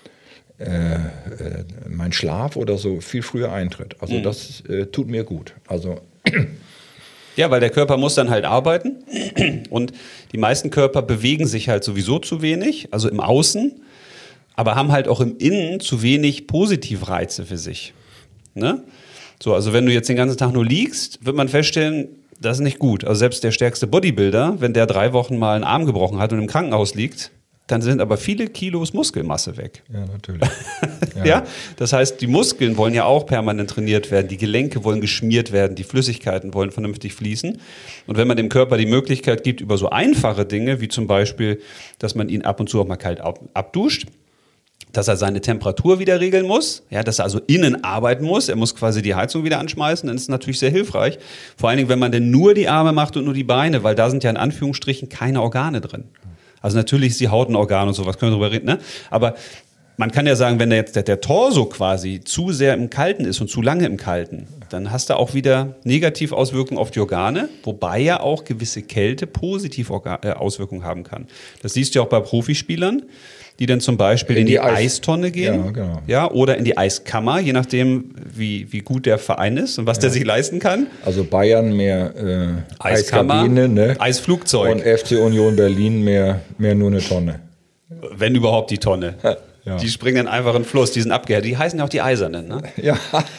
Schlaf oder so viel früher eintritt. Also das tut mir gut. Also ja, weil der Körper muss dann halt arbeiten und die meisten Körper bewegen sich halt sowieso zu wenig, also im Außen. aber haben halt auch im Innen zu wenig Positivreize für sich. Ne? So, also wenn du jetzt den ganzen Tag nur liegst, wird man feststellen, das ist nicht gut. Also selbst der stärkste Bodybuilder, wenn der 3 Wochen mal einen Arm gebrochen hat und im Krankenhaus liegt, dann sind aber viele Kilos Muskelmasse weg. Ja, natürlich. Ja, das heißt, die Muskeln wollen ja auch permanent trainiert werden, die Gelenke wollen geschmiert werden, die Flüssigkeiten wollen vernünftig fließen. Und wenn man dem Körper die Möglichkeit gibt, über so einfache Dinge, wie zum Beispiel, dass man ihn ab und zu auch mal kalt abduscht, dass er seine Temperatur wieder regeln muss, ja, dass er also innen arbeiten muss, er muss quasi die Heizung wieder anschmeißen, dann ist es natürlich sehr hilfreich. Vor allen Dingen, wenn man denn nur die Arme macht und nur die Beine, weil da sind ja in Anführungsstrichen keine Organe drin. Also natürlich ist die Haut ein Organ und sowas, können wir drüber reden, ne? Aber man kann ja sagen, wenn da jetzt der Torso quasi zu sehr im Kalten ist und zu lange im Kalten, dann hast du auch wieder Negativauswirkungen auf die Organe, wobei ja auch gewisse Kälte positiv Auswirkungen haben kann. Das siehst du ja auch bei Profispielern, die dann zum Beispiel in die Eistonne gehen, ja, genau. Ja, oder in die Eiskammer, je nachdem, wie gut der Verein ist und was der sich leisten kann. Also Bayern mehr Eiskammer, Eiskabine, ne? Eisflugzeug. Und FC Union Berlin mehr nur eine Tonne. Wenn überhaupt die Tonne. Ja. Die springen dann einfach in den Fluss, die sind abgehärtet. Die heißen ja auch die Eisernen, ne? Ja,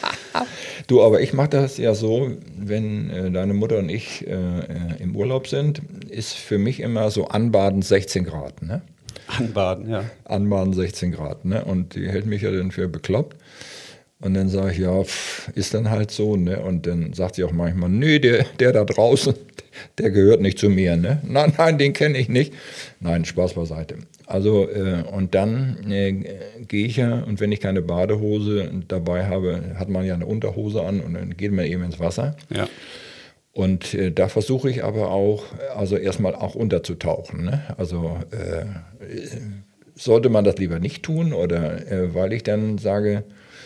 du, aber ich mache das ja so, wenn deine Mutter und ich im Urlaub sind, ist für mich immer so anbaden 16 Grad, ne? Anbaden, ja. Anbaden 16 Grad, ne? Und die hält mich ja dann für bekloppt. Und dann sage ich, ja, ist dann halt so, ne? Und dann sagt sie auch manchmal, nee, der da draußen, der gehört nicht zu mir, ne? Nein, den kenne ich nicht. Nein, Spaß beiseite. Also, und dann gehe ich ja, und wenn ich keine Badehose dabei habe, hat man ja eine Unterhose an und dann geht man eben ins Wasser. Ja. Und da versuche ich aber auch, also erstmal auch unterzutauchen, ne? Also, sollte man das lieber nicht tun oder weil ich dann sage,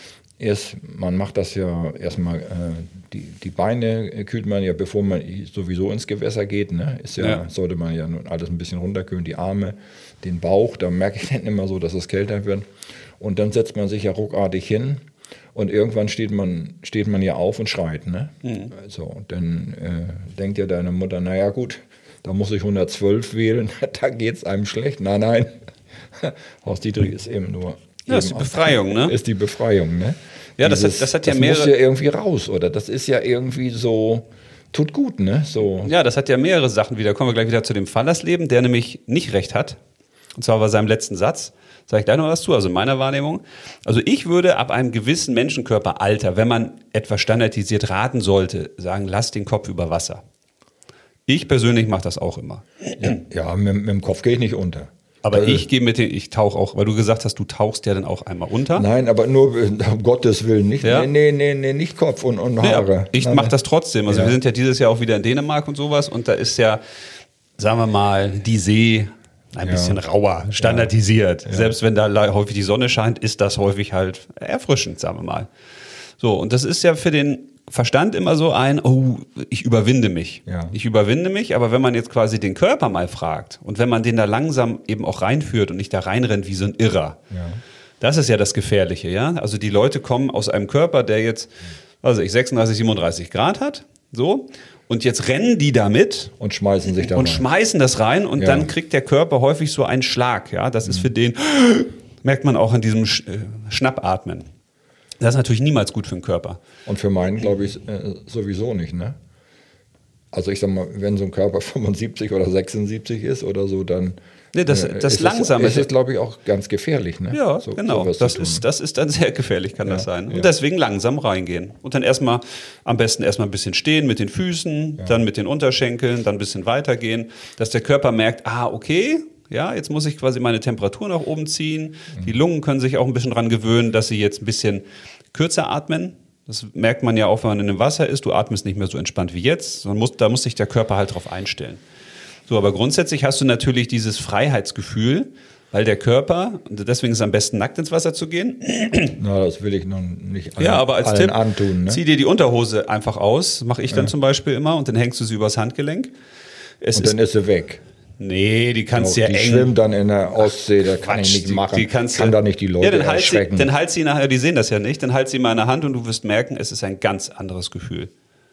man macht das ja erstmal, die Beine kühlt man ja, bevor man sowieso ins Gewässer geht, ne? Sollte man ja nun alles ein bisschen runterkühlen, die Arme, den Bauch, da merke ich dann immer so, dass es kälter wird. Und dann setzt man sich ja ruckartig hin und irgendwann steht man ja auf und schreit, ne? Mhm. So, und dann denkt ja deine Mutter, naja gut, da muss ich 112 wählen, da geht es einem schlecht. Nein, Horst Dietrich ist eben nur... Ja, ist die Befreiung, ne? Ist die Befreiung, ne? Ja, das hat ja mehrere... Das muss ja irgendwie raus, oder? Das ist ja irgendwie so... Tut gut, ne? So. Ja, das hat ja mehrere Sachen wieder. Kommen wir gleich wieder zu dem Fallersleben, der nämlich nicht recht hat. Und zwar bei seinem letzten Satz. Sag ich gleich noch was zu, also in meiner Wahrnehmung. Also ich würde ab einem gewissen Menschenkörperalter, wenn man etwas standardisiert raten sollte, sagen, lass den Kopf über Wasser. Ich persönlich mache das auch immer. Ja, mit dem Kopf gehe ich nicht unter. Aber ich tauche auch, weil du gesagt hast, du tauchst ja dann auch einmal unter. Nein, aber nur um Gottes Willen, nicht, ja? nee, nicht Kopf und Haare. Nee, ich mache das trotzdem. Also wir sind ja dieses Jahr auch wieder in Dänemark und sowas und da ist ja, sagen wir mal, die See ein bisschen rauer, standardisiert. Ja. Selbst wenn da häufig die Sonne scheint, ist das häufig halt erfrischend, sagen wir mal. So, und das ist ja für den Verstand immer so ich überwinde mich. Ja. Ich überwinde mich, aber wenn man jetzt quasi den Körper mal fragt und wenn man den da langsam eben auch reinführt und nicht da reinrennt wie so ein Irrer, das ist ja das Gefährliche, ja. Also die Leute kommen aus einem Körper, der jetzt, 36, 37 Grad hat, so, und jetzt rennen die damit und schmeißen sich da rein. Und schmeißen das rein und dann kriegt der Körper häufig so einen Schlag, ja. Das ist für den, merkt man auch an diesem Schnappatmen. Das ist natürlich niemals gut für den Körper. Und für meinen, glaube ich, sowieso nicht, ne? Also ich sag mal, wenn so ein Körper 75 oder 76 ist oder so, dann das Langsame ist, glaube ich, auch ganz gefährlich, ne? Ja, so, genau. Das ist dann sehr gefährlich, kann das sein. Und deswegen langsam reingehen. Und dann am besten erstmal ein bisschen stehen mit den Füßen, dann mit den Unterschenkeln, dann ein bisschen weitergehen, dass der Körper merkt, okay, ja, jetzt muss ich quasi meine Temperatur nach oben ziehen. Die Lungen können sich auch ein bisschen dran gewöhnen, dass sie jetzt ein bisschen kürzer atmen. Das merkt man ja auch, wenn man in dem Wasser ist. Du atmest nicht mehr so entspannt wie jetzt. Da muss sich der Körper halt drauf einstellen. So, aber grundsätzlich hast du natürlich dieses Freiheitsgefühl, weil der Körper, und deswegen ist es am besten nackt ins Wasser zu gehen. Na, das will ich noch nicht aber als Tipp, antun. Ne? Zieh dir die Unterhose einfach aus. Mache ich dann zum Beispiel immer. Und dann hängst du sie übers Handgelenk. Dann ist sie weg. Nee, die kannst ja eng. Die schwimmt dann in der Ostsee, da kann ich nicht machen. Kann da nicht die Leute erschrecken. Dann halt sie nachher, die sehen das ja nicht, dann halt sie mal in der Hand und du wirst merken, es ist ein ganz anderes Gefühl.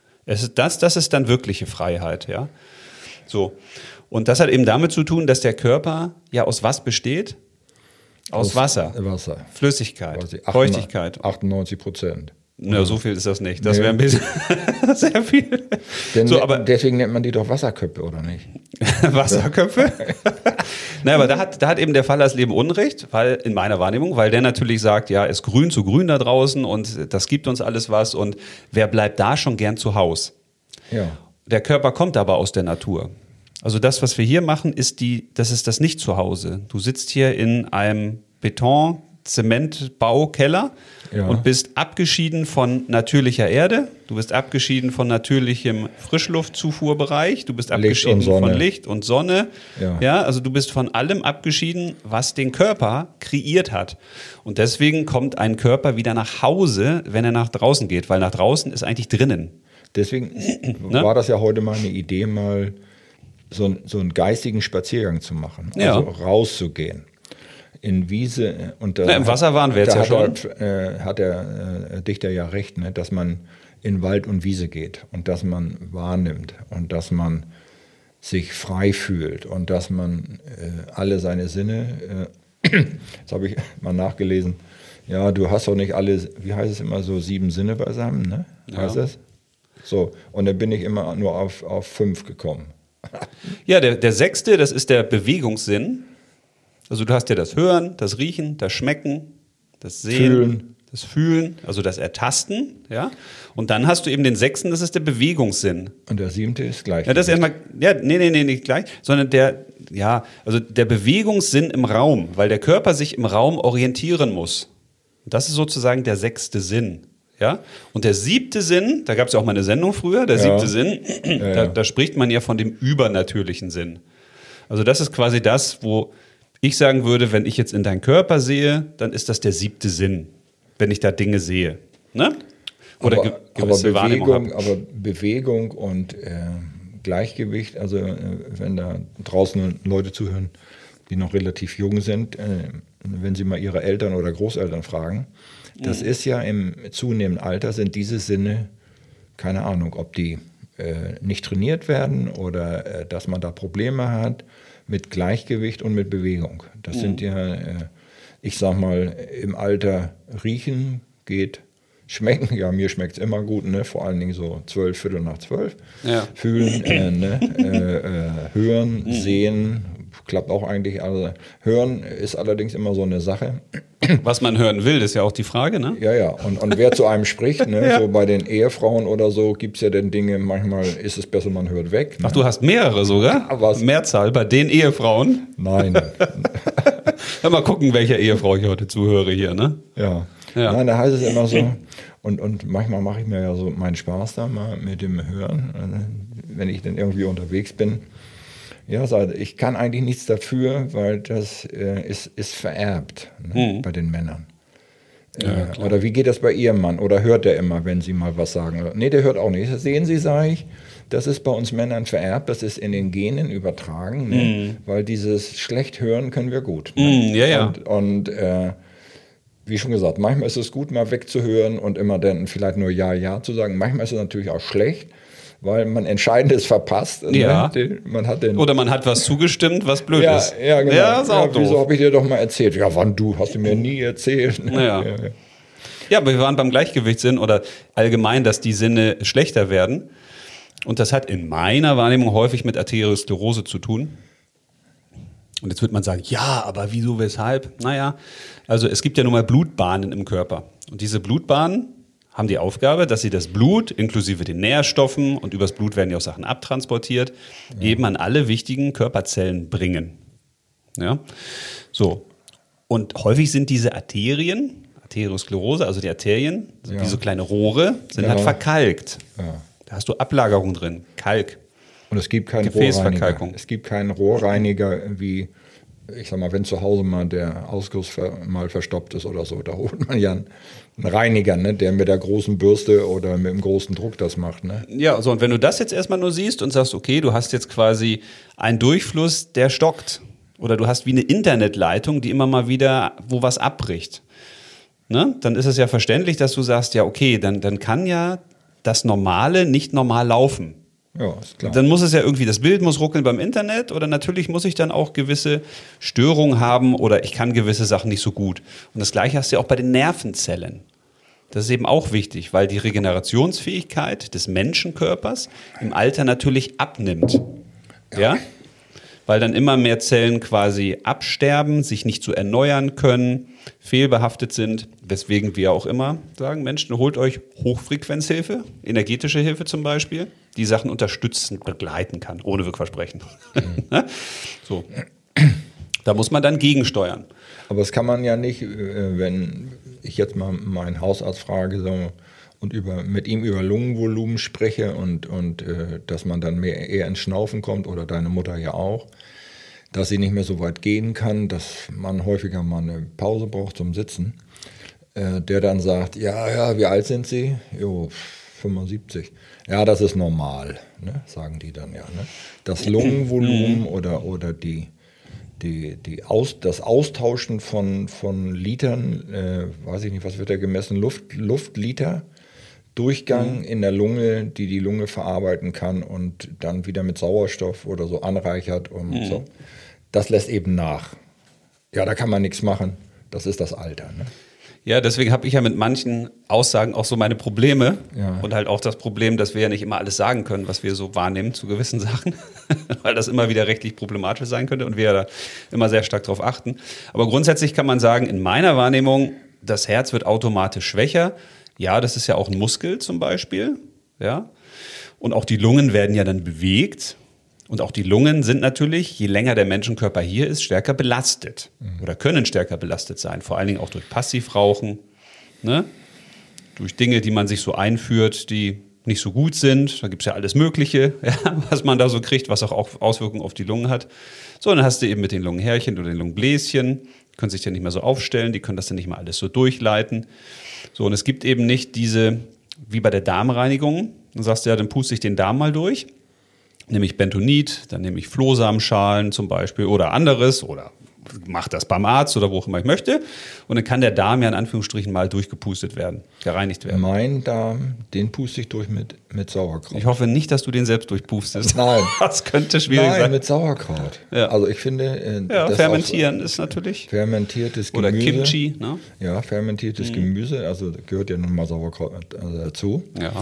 Das ist dann wirkliche Freiheit, ja. So. Und das hat eben damit zu tun, dass der Körper ja aus was besteht? Aus Wasser. Wasser. Flüssigkeit. Quasi Feuchtigkeit. 98%. Na, so viel ist das nicht. Das wäre ein bisschen sehr viel. Denn So, aber deswegen nennt man die doch Wasserköpfe, oder nicht? Wasserköpfe? Naja, aber da hat eben der Fallersleben Unrecht, weil in meiner Wahrnehmung, weil der natürlich sagt, ja, ist grün zu grün da draußen und das gibt uns alles was und wer bleibt da schon gern zu Haus? Ja. Der Körper kommt aber aus der Natur. Also das, was wir hier machen, das ist das Nicht-Zuhause. Du sitzt hier in einem Beton-Zementbaukeller und bist abgeschieden von natürlicher Erde, du bist abgeschieden von natürlichem Frischluftzufuhrbereich, du bist abgeschieden von Licht und Sonne. Ja, also du bist von allem abgeschieden, was den Körper kreiert hat. Und deswegen kommt ein Körper wieder nach Hause, wenn er nach draußen geht, weil nach draußen ist eigentlich drinnen. Deswegen war das ja heute mal eine Idee, mal so einen geistigen Spaziergang zu machen, also rauszugehen. In Wiese und im Wasser waren wir jetzt ja schon. Hat der Dichter ja recht, ne, dass man in Wald und Wiese geht und dass man wahrnimmt und dass man sich frei fühlt und dass man alle seine Sinne, das habe ich mal nachgelesen, ja, du hast doch nicht alle, wie heißt es immer so, 7 Sinne beisammen, ne? Heißt es? So, und dann bin ich immer nur auf 5 gekommen. Ja, der 6., das ist der Bewegungssinn. Also du hast ja das Hören, das Riechen, das Schmecken, das Sehen, das Fühlen, also das Ertasten, ja. Und dann hast du eben den 6., das ist der Bewegungssinn. Und der 7. ist gleich. Ja, das ist erstmal, nee, nicht gleich, sondern der Bewegungssinn im Raum, weil der Körper sich im Raum orientieren muss. Und das ist sozusagen der 6. Sinn. Ja? Und der 7. Sinn, da gab es ja auch mal eine Sendung früher, der 7. Sinn, da spricht man ja von dem übernatürlichen Sinn. Also das ist quasi das, wo ich sagen würde, wenn ich jetzt in deinen Körper sehe, dann ist das der 7. Sinn, wenn ich da Dinge sehe. Ne? Oder gewisse Wahrnehmung habe. Aber Bewegung und Gleichgewicht, also wenn da draußen Leute zuhören, die noch relativ jung sind, wenn sie mal ihre Eltern oder Großeltern fragen, das ist ja im zunehmenden Alter, sind diese Sinne, keine Ahnung, ob die nicht trainiert werden oder dass man da Probleme hat mit Gleichgewicht und mit Bewegung. Das sind ja, ich sag mal, im Alter riechen geht, schmecken, ja, mir schmeckt es immer gut, ne? Vor allen Dingen so 12, Viertel nach 12. Ja. Fühlen, hören, sehen, klappt auch eigentlich. Also hören ist allerdings immer so eine Sache. Was man hören will, ist ja auch die Frage, ne? Ja. Und wer zu einem spricht, ne? Ja. So bei den Ehefrauen oder so gibt es ja dann Dinge, manchmal ist es besser, man hört weg. Ne? Ach, du hast mehrere sogar? Was? Mehrzahl bei den Ehefrauen? Nein. Mal gucken, welcher Ehefrau ich heute zuhöre hier, ne? Ja. Nein, da heißt es immer so, und manchmal mache ich mir ja so meinen Spaß da mal mit dem Hören, wenn ich dann irgendwie unterwegs bin. Ja, ich kann eigentlich nichts dafür, weil das ist vererbt, ne, bei den Männern. Ja, oder wie geht das bei Ihrem Mann? Oder hört der immer, wenn Sie mal was sagen? Nee, der hört auch nicht. Das sehen Sie, sage ich, das ist bei uns Männern vererbt, das ist in den Genen übertragen, ne? Weil dieses schlecht hören können wir gut. Ne? Ja. Und wie schon gesagt, manchmal ist es gut, mal wegzuhören und immer dann vielleicht nur Ja zu sagen. Manchmal ist es natürlich auch schlecht, weil man Entscheidendes verpasst. Ja. Ne? Oder man hat was zugestimmt, was blöd ist. Ja, genau. Ja, ist auch doof. Wieso habe ich dir doch mal erzählt? Ja, wann du? Hast du mir nie erzählt. Ja, aber wir waren beim Gleichgewichtssinn oder allgemein, dass die Sinne schlechter werden. Und das hat in meiner Wahrnehmung häufig mit Arteriosklerose zu tun. Und jetzt wird man sagen, ja, aber wieso, weshalb? Naja, also es gibt ja nun mal Blutbahnen im Körper. Und diese Blutbahnen haben die Aufgabe, dass sie das Blut inklusive den Nährstoffen und übers Blut werden ja auch Sachen abtransportiert, eben an alle wichtigen Körperzellen bringen. Ja, so. Und häufig sind diese Arterien, Arteriosklerose, also die Arterien, wie so kleine Rohre, sind halt verkalkt. Ja. Da hast du Ablagerung drin, Kalk. Und es gibt keinen Rohrreiniger. Es gibt keinen Rohrreiniger wie, ich sag mal, wenn zu Hause mal der Ausguss mal verstopft ist oder so, da holt man ja einen Reiniger, ne, der mit der großen Bürste oder mit dem großen Druck das macht. Ne? Ja, so, und wenn du das jetzt erstmal nur siehst und sagst, okay, du hast jetzt quasi einen Durchfluss, der stockt. Oder du hast wie eine Internetleitung, die immer mal wieder, wo was abbricht. Ne? Dann ist es ja verständlich, dass du sagst, ja, okay, dann kann ja das Normale nicht normal laufen. Ja, ist klar. Dann muss es ja irgendwie, das Bild muss ruckeln beim Internet oder natürlich muss ich dann auch gewisse Störungen haben oder ich kann gewisse Sachen nicht so gut. Und das Gleiche hast du ja auch bei den Nervenzellen. Das ist eben auch wichtig, weil die Regenerationsfähigkeit des Menschenkörpers im Alter natürlich abnimmt. Ja? Weil dann immer mehr Zellen quasi absterben, sich nicht so erneuern können, fehlbehaftet sind, weswegen wir auch immer sagen, Mensch, holt euch Hochfrequenzhilfe, energetische Hilfe zum Beispiel, die Sachen unterstützend begleiten kann, ohne Wirkversprechen. So. Da muss man dann gegensteuern. Aber das kann man ja nicht, wenn ich jetzt mal meinen Hausarzt frage so, und mit ihm über Lungenvolumen spreche und dass man dann eher ins Schnaufen kommt oder deine Mutter ja auch, dass sie nicht mehr so weit gehen kann, dass man häufiger mal eine Pause braucht zum Sitzen, der dann sagt, ja, wie alt sind Sie? Jo, 75. Ja, das ist normal, ne? Sagen die dann ja. Ne? Das Lungenvolumen oder das Austauschen von Litern, weiß ich nicht, was wird da gemessen, Luftliter, Durchgang in der Lunge, die Lunge verarbeiten kann und dann wieder mit Sauerstoff oder so anreichert und so. Das lässt eben nach. Ja, da kann man nichts machen. Das ist das Alter. Ne? Ja, deswegen habe ich ja mit manchen Aussagen auch so meine Probleme Ja. und halt auch das Problem, dass wir ja nicht immer alles sagen können, was wir so wahrnehmen zu gewissen Sachen, weil das immer wieder rechtlich problematisch sein könnte und wir ja da immer sehr stark drauf achten. Aber grundsätzlich kann man sagen, in meiner Wahrnehmung, das Herz wird automatisch schwächer. Ja, das ist ja auch ein Muskel zum Beispiel, ja. Und auch die Lungen werden ja dann bewegt. Und auch die Lungen sind natürlich, je länger der Menschenkörper hier ist, stärker belastet oder können stärker belastet sein. Vor allen Dingen auch durch Passivrauchen, ne? Durch Dinge, die man sich so einführt, die nicht so gut sind. Da gibt es ja alles Mögliche, ja, was man da so kriegt, was auch Auswirkungen auf die Lungen hat. So, dann hast du eben mit den Lungenhärchen oder den Lungenbläschen, die können sich ja nicht mehr so aufstellen, die können das dann nicht mehr alles so durchleiten. So, und es gibt eben nicht diese, wie bei der Darmreinigung, dann sagst du ja, dann puste ich den Darm mal durch. Nehme ich Bentonit, dann nehme ich Flohsamenschalen zum Beispiel oder anderes oder mache das beim Arzt oder wo auch immer ich möchte. Und dann kann der Darm ja in Anführungsstrichen mal durchgepustet werden, gereinigt werden. Mein Darm, den puste ich durch mit Sauerkraut. Ich hoffe nicht, dass du den selbst durchpustest. Nein. Das könnte schwierig sein. Nein, mit Sauerkraut. Ja. Also ich finde... Ja, das fermentieren ist natürlich... Fermentiertes Gemüse. Oder Kimchi, ne? Ja, fermentiertes Gemüse, also gehört ja nun mal Sauerkraut dazu.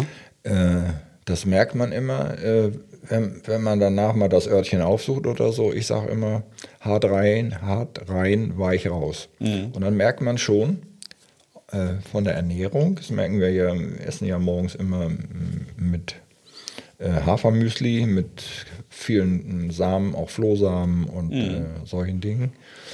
Ja. Das merkt man immer, wenn man danach mal das Örtchen aufsucht oder so. Ich sage immer, hart rein, weich raus. Und dann merkt man schon von der Ernährung, das merken wir ja, wir essen ja morgens immer mit Hafermüsli, mit vielen Samen, auch Flohsamen und solchen Dingen.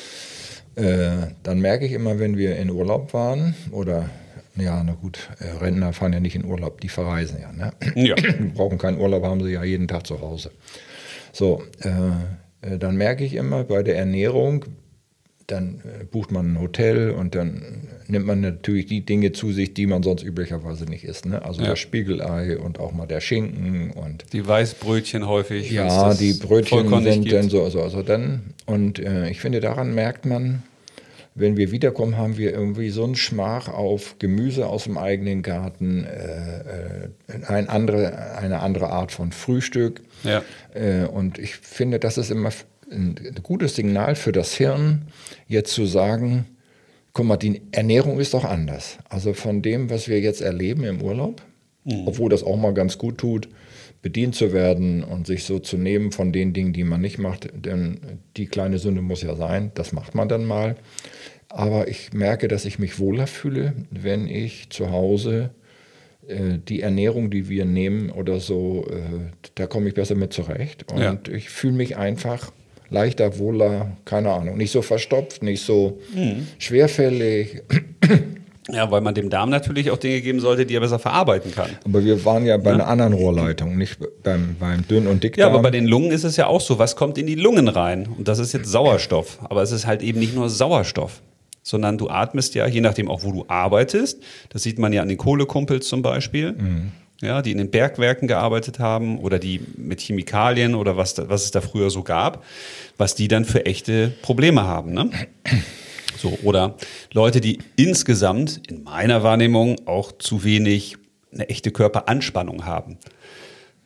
Dann merke ich immer, wenn wir in Urlaub waren oder... Ja, na gut, Rentner fahren ja nicht in Urlaub, die verreisen ja. Ne? Ja. Die brauchen keinen Urlaub, haben sie ja jeden Tag zu Hause. So, dann merke ich immer bei der Ernährung, dann bucht man ein Hotel und dann nimmt man natürlich die Dinge zu sich, die man sonst üblicherweise nicht isst. Ne? Also das Spiegelei und auch mal der Schinken und die Weißbrötchen häufig. Ja, die Brötchen sind dann so. Und ich finde, daran merkt man, wenn wir wiederkommen, haben wir irgendwie so einen Schmach auf Gemüse aus dem eigenen Garten, eine andere Art von Frühstück. Ja. Und ich finde, das ist immer ein gutes Signal für das Hirn, jetzt zu sagen, guck mal, die Ernährung ist doch anders. Also von dem, was wir jetzt erleben im Urlaub, obwohl das auch mal ganz gut tut, bedient zu werden und sich so zu nehmen von den Dingen, die man nicht macht, denn die kleine Sünde muss ja sein, das macht man dann mal. Aber ich merke, dass ich mich wohler fühle, wenn ich zu Hause die Ernährung, die wir nehmen oder so, da komme ich besser mit zurecht. Und ich fühle mich einfach leichter, wohler, keine Ahnung, nicht so verstopft, nicht so schwerfällig. Ja, weil man dem Darm natürlich auch Dinge geben sollte, die er besser verarbeiten kann. Aber wir waren ja bei einer anderen Rohrleitung, nicht beim Dünn- und Dickdarm. Ja, aber bei den Lungen ist es ja auch so, was kommt in die Lungen rein? Und das ist jetzt Sauerstoff. Aber es ist halt eben nicht nur Sauerstoff, sondern du atmest ja, je nachdem auch, wo du arbeitest, das sieht man ja an den Kohlekumpels zum Beispiel, ja, die in den Bergwerken gearbeitet haben oder die mit Chemikalien oder was es da früher so gab, was die dann für echte Probleme haben, ne? So, oder Leute, die insgesamt in meiner Wahrnehmung auch zu wenig eine echte Körperanspannung haben.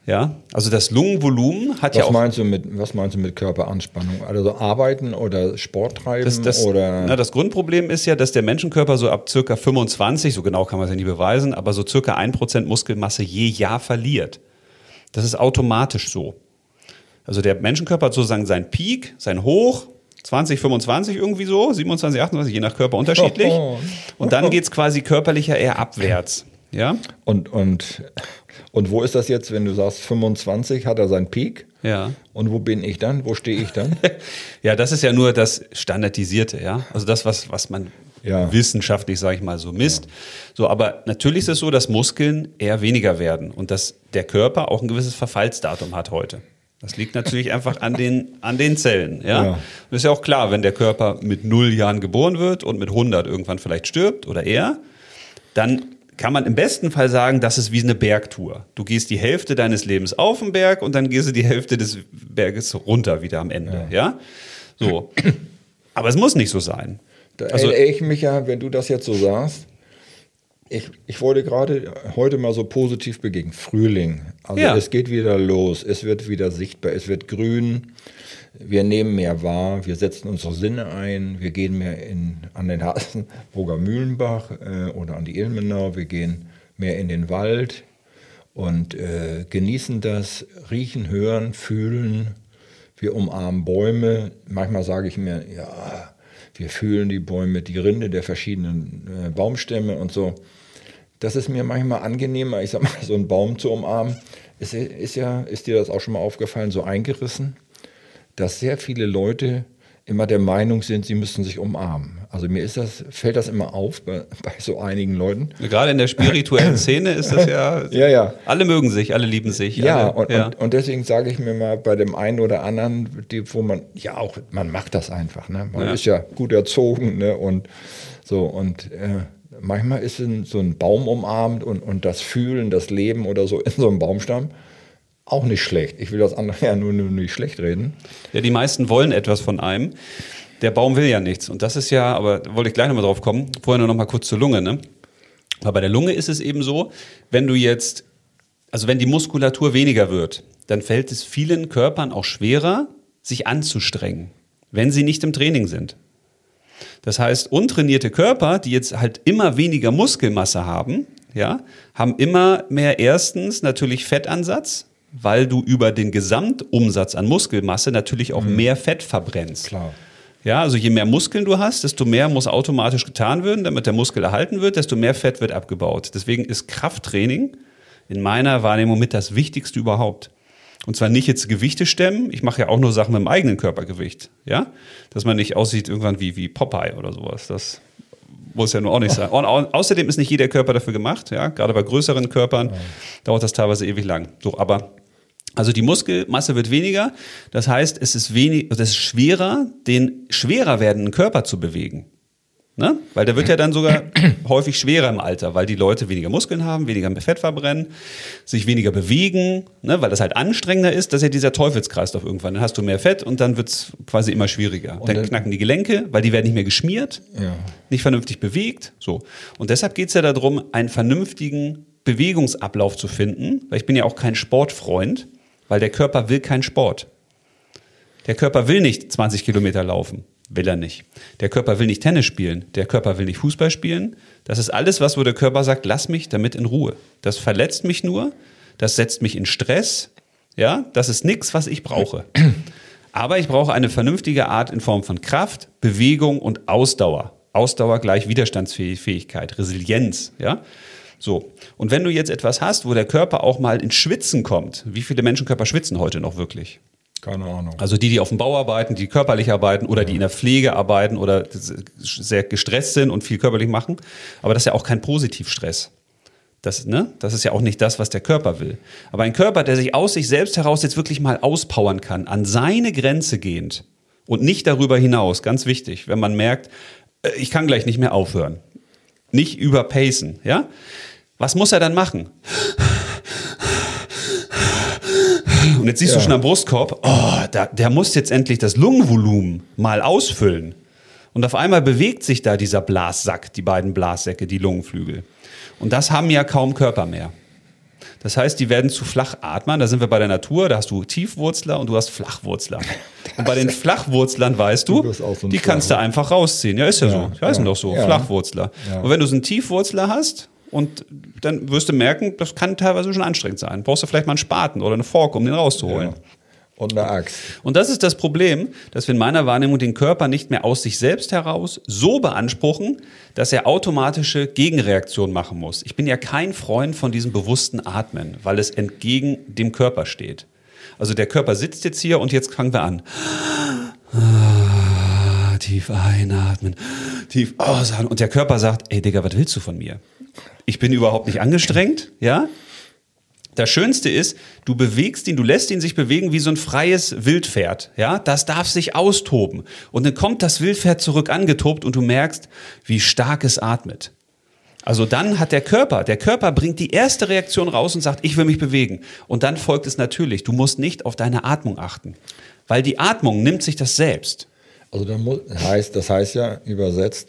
Ja, also das Lungenvolumen hat ja auch... Was meinst du mit Körperanspannung? Also arbeiten oder Sport treiben? Das Grundproblem ist ja, dass der Menschenkörper so ab circa 25, so genau kann man es ja nie beweisen, aber so circa 1% Muskelmasse je Jahr verliert. Das ist automatisch so. Also der Menschenkörper hat sozusagen seinen Peak, sein Hoch, 20, 25 irgendwie so, 27, 28, je nach Körper unterschiedlich. Und dann geht es quasi körperlicher eher abwärts. Ja? Und wo ist das jetzt, wenn du sagst 25 hat er seinen Peak? Ja. Und wo bin ich dann? Wo stehe ich dann? Ja, das ist ja nur das Standardisierte, ja. Also das, was man wissenschaftlich, sage ich mal, so misst. Ja. So, aber natürlich ist es so, dass Muskeln eher weniger werden und dass der Körper auch ein gewisses Verfallsdatum hat heute. Das liegt natürlich einfach an den Zellen, ja. Und das ist ja auch klar, wenn der Körper mit 0 Jahren geboren wird und mit 100 irgendwann vielleicht stirbt oder eher, dann kann man im besten Fall sagen, das ist wie eine Bergtour. Du gehst die Hälfte deines Lebens auf den Berg und dann gehst du die Hälfte des Berges runter wieder am Ende. Ja? So. Aber es muss nicht so sein. Da erinnere ich mich ja, wenn du das jetzt so sagst, ich wollte gerade heute mal so positiv begegnen. Frühling. Also es geht wieder los, es wird wieder sichtbar, es wird grün. Wir nehmen mehr wahr, wir setzen unsere Sinne ein, wir gehen mehr an den Hasenburger Mühlenbach oder an die Ilmenau, wir gehen mehr in den Wald und genießen das, riechen, hören, fühlen. Wir umarmen Bäume. Manchmal sage ich mir, ja, wir fühlen die Bäume, die Rinde der verschiedenen Baumstämme und so. Das ist mir manchmal angenehmer, ich sag mal, so einen Baum zu umarmen. Ist dir das auch schon mal aufgefallen, so eingerissen? Dass sehr viele Leute immer der Meinung sind, sie müssen sich umarmen. Also mir fällt das immer auf bei so einigen Leuten. Gerade in der spirituellen Szene ist das ja. Alle mögen sich, alle lieben sich. Ja, und deswegen sage ich mir mal bei dem einen oder anderen, wo man man macht das einfach. Ne? Man ist ja gut erzogen, ne? Und so und manchmal ist so ein Baum umarmt und das Fühlen, das Leben oder so in so einem Baumstamm. Auch nicht schlecht. Ich will das andere ja nur nicht schlecht reden. Ja, die meisten wollen etwas von einem. Der Baum will ja nichts. Und das ist ja, aber da wollte ich gleich nochmal drauf kommen. Vorher nur noch mal kurz zur Lunge. Ne? Aber bei der Lunge ist es eben so, wenn die Muskulatur weniger wird, dann fällt es vielen Körpern auch schwerer, sich anzustrengen, wenn sie nicht im Training sind. Das heißt, untrainierte Körper, die jetzt halt immer weniger Muskelmasse haben, haben immer mehr erstens natürlich Fettansatz, weil du über den Gesamtumsatz an Muskelmasse natürlich auch mehr Fett verbrennst. Klar. Ja, also je mehr Muskeln du hast, desto mehr muss automatisch getan werden, damit der Muskel erhalten wird, desto mehr Fett wird abgebaut. Deswegen ist Krafttraining in meiner Wahrnehmung mit das Wichtigste überhaupt. Und zwar nicht jetzt Gewichte stemmen, ich mache ja auch nur Sachen mit dem eigenen Körpergewicht. Ja? Dass man nicht aussieht irgendwann wie Popeye oder sowas. Das muss ja nur auch nicht sein. Und außerdem ist nicht jeder Körper dafür gemacht. Ja? Gerade bei größeren Körpern dauert das teilweise ewig lang. So, also die Muskelmasse wird weniger, das heißt, es ist schwerer, den schwerer werdenden Körper zu bewegen. Ne? Weil der wird ja dann sogar häufig schwerer im Alter, weil die Leute weniger Muskeln haben, weniger Fett verbrennen, sich weniger bewegen, ne? Weil das halt anstrengender ist. Das ist ja dieser Teufelskreislauf irgendwann. Dann hast du mehr Fett und dann wird es quasi immer schwieriger. Dann knacken die Gelenke, weil die werden nicht mehr geschmiert, nicht vernünftig bewegt. So. Und deshalb geht es ja darum, einen vernünftigen Bewegungsablauf zu finden, weil ich bin ja auch kein Sportfreund, weil der Körper will keinen Sport. Der Körper will nicht 20 Kilometer laufen. Will er nicht. Der Körper will nicht Tennis spielen. Der Körper will nicht Fußball spielen. Das ist alles, wo der Körper sagt, lass mich damit in Ruhe. Das verletzt mich nur. Das setzt mich in Stress. Ja, das ist nichts, was ich brauche. Aber ich brauche eine vernünftige Art in Form von Kraft, Bewegung und Ausdauer. Ausdauer gleich Widerstandsfähigkeit, Resilienz. Ja. So. Und wenn du jetzt etwas hast, wo der Körper auch mal ins Schwitzen kommt, wie viele Menschenkörper schwitzen heute noch wirklich? Keine Ahnung. Also die auf dem Bau arbeiten, die körperlich arbeiten oder die in der Pflege arbeiten oder sehr gestresst sind und viel körperlich machen. Aber das ist ja auch kein Positivstress. Das ist ja auch nicht das, was der Körper will. Aber ein Körper, der sich aus sich selbst heraus jetzt wirklich mal auspowern kann, an seine Grenze gehend und nicht darüber hinaus, ganz wichtig, wenn man merkt, ich kann gleich nicht mehr aufhören. Nicht überpacen, ja? Was muss er dann machen? Und jetzt siehst du schon am Brustkorb, der muss jetzt endlich das Lungenvolumen mal ausfüllen. Und auf einmal bewegt sich da dieser Blassack, die beiden Blassäcke, die Lungenflügel. Und das haben ja kaum Körper mehr. Das heißt, die werden zu Flachatmern. Da sind wir bei der Natur. Da hast du Tiefwurzler und du hast Flachwurzler. Und bei den Flachwurzlern weißt du, so die kannst du einfach rausziehen. Ja, ist ja so. Die heißen doch so, ja. Flachwurzler. Ja. Und wenn du so einen Tiefwurzler hast, und dann wirst du merken, das kann teilweise schon anstrengend sein. Brauchst du vielleicht mal einen Spaten oder eine Fork, um den rauszuholen. Ja. Und eine Axt. Und das ist das Problem, dass wir in meiner Wahrnehmung den Körper nicht mehr aus sich selbst heraus so beanspruchen, dass er automatische Gegenreaktionen machen muss. Ich bin ja kein Freund von diesem bewussten Atmen, weil es entgegen dem Körper steht. Also der Körper sitzt jetzt hier und jetzt fangen wir an. Tief einatmen, tief ausatmen. Und der Körper sagt, ey Digga, was willst du von mir? Ich bin überhaupt nicht angestrengt, ja? Das Schönste ist, du bewegst ihn, du lässt ihn sich bewegen wie so ein freies Wildpferd. Ja, das darf sich austoben. Und dann kommt das Wildpferd zurück angetobt und du merkst, wie stark es atmet. Also dann hat der Körper bringt die erste Reaktion raus und sagt, ich will mich bewegen. Und dann folgt es natürlich, du musst nicht auf deine Atmung achten. Weil die Atmung nimmt sich das selbst. Also das heißt ja übersetzt,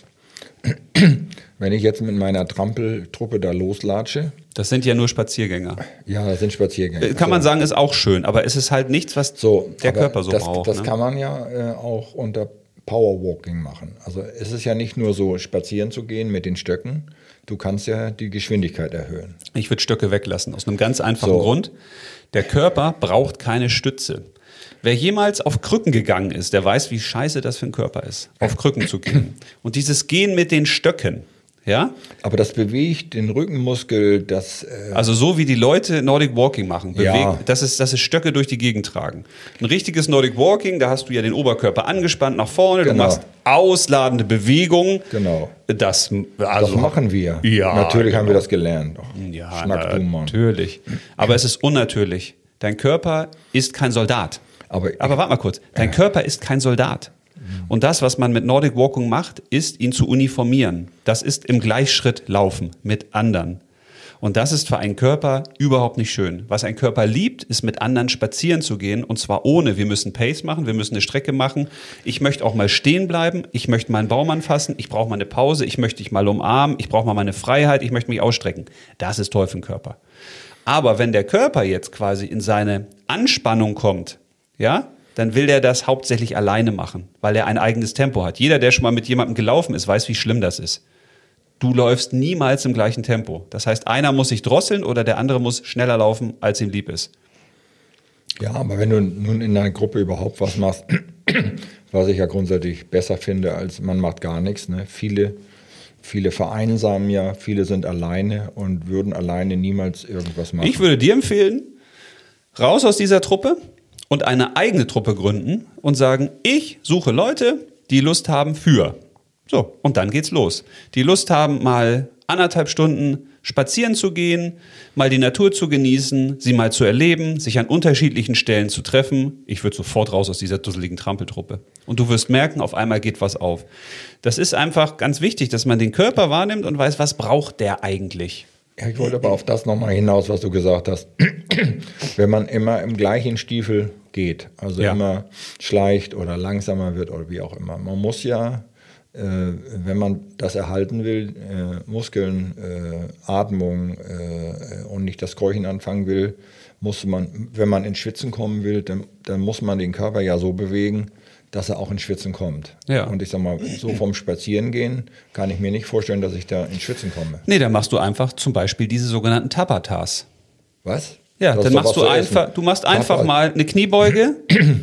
wenn ich jetzt mit meiner Trampeltruppe da loslatsche. Das sind ja nur Spaziergänger. Ja, das sind Spaziergänger. Kann man sagen, ist auch schön, aber es ist halt nichts, was der Körper so braucht. Das kann man ja auch unter Powerwalking machen. Also es ist ja nicht nur so, spazieren zu gehen mit den Stöcken. Du kannst ja die Geschwindigkeit erhöhen. Ich würde Stöcke weglassen, aus einem ganz einfachen Grund. Der Körper braucht keine Stütze. Wer jemals auf Krücken gegangen ist, der weiß, wie scheiße das für den Körper ist, auf Krücken zu gehen. Und dieses Gehen mit den Stöcken, ja? Aber das bewegt den Rückenmuskel, also so wie die Leute Nordic Walking machen, Ja. das ist Stöcke durch die Gegend tragen. Ein richtiges Nordic Walking, da hast du ja den Oberkörper angespannt nach vorne, du Genau. machst ausladende Bewegungen. Genau. Das Das machen wir. Ja, natürlich haben wir genau. das gelernt. Ja, Schnack du, Mann. natürlich. Aber es ist unnatürlich. Dein Körper ist kein Soldat. Aber warte mal kurz. Dein Körper ist kein Soldat. Und das, was man mit Nordic Walking macht, ist, ihn zu uniformieren. Das ist im Gleichschritt laufen mit anderen. Und das ist für einen Körper überhaupt nicht schön. Was ein Körper liebt, ist mit anderen spazieren zu gehen. Und zwar ohne, wir müssen Pace machen, wir müssen eine Strecke machen. Ich möchte auch mal stehen bleiben. Ich möchte meinen Baum anfassen. Ich brauche mal eine Pause. Ich möchte dich mal umarmen. Ich brauche mal meine Freiheit. Ich möchte mich ausstrecken. Das ist toll für den Körper. Aber wenn der Körper jetzt quasi in seine Anspannung kommt, ja, dann will der das hauptsächlich alleine machen, weil er ein eigenes Tempo hat. Jeder, der schon mal mit jemandem gelaufen ist, weiß, wie schlimm das ist. Du läufst niemals im gleichen Tempo. Das heißt, einer muss sich drosseln oder der andere muss schneller laufen, als ihm lieb ist. Ja, aber wenn du nun in einer Gruppe überhaupt was machst, was ich ja grundsätzlich besser finde, als man macht gar nichts. Ne? Viele vereinsamen ja, viele sind alleine und würden alleine niemals irgendwas machen. Ich würde dir empfehlen, raus aus dieser Truppe und eine eigene Truppe gründen und sagen, ich suche Leute, die Lust haben für. So, und dann geht's los. Die Lust haben, mal 1,5 Stunden spazieren zu gehen, mal die Natur zu genießen, sie mal zu erleben, sich an unterschiedlichen Stellen zu treffen. Ich würde sofort raus aus dieser dusseligen Trampeltruppe. Und du wirst merken, auf einmal geht was auf. Das ist einfach ganz wichtig, dass man den Körper wahrnimmt und weiß, was braucht der eigentlich. Ja, ich wollte aber auf das nochmal hinaus, was du gesagt hast. Wenn man immer im gleichen Stiefel geht, also immer schleicht oder langsamer wird oder wie auch immer. Man muss ja, wenn man das erhalten will, Muskeln, Atmung und nicht das Keuchen anfangen will, muss man, wenn man ins Schwitzen kommen will, dann muss man den Körper ja so bewegen, dass er auch ins Schwitzen kommt. Ja. Und ich sag mal, so vom Spazierengehen kann ich mir nicht vorstellen, dass ich da ins Schwitzen komme. Nee, dann machst du einfach zum Beispiel diese sogenannten Tapatas. Was? Ja, dann machst du machst einfach mal eine Kniebeuge.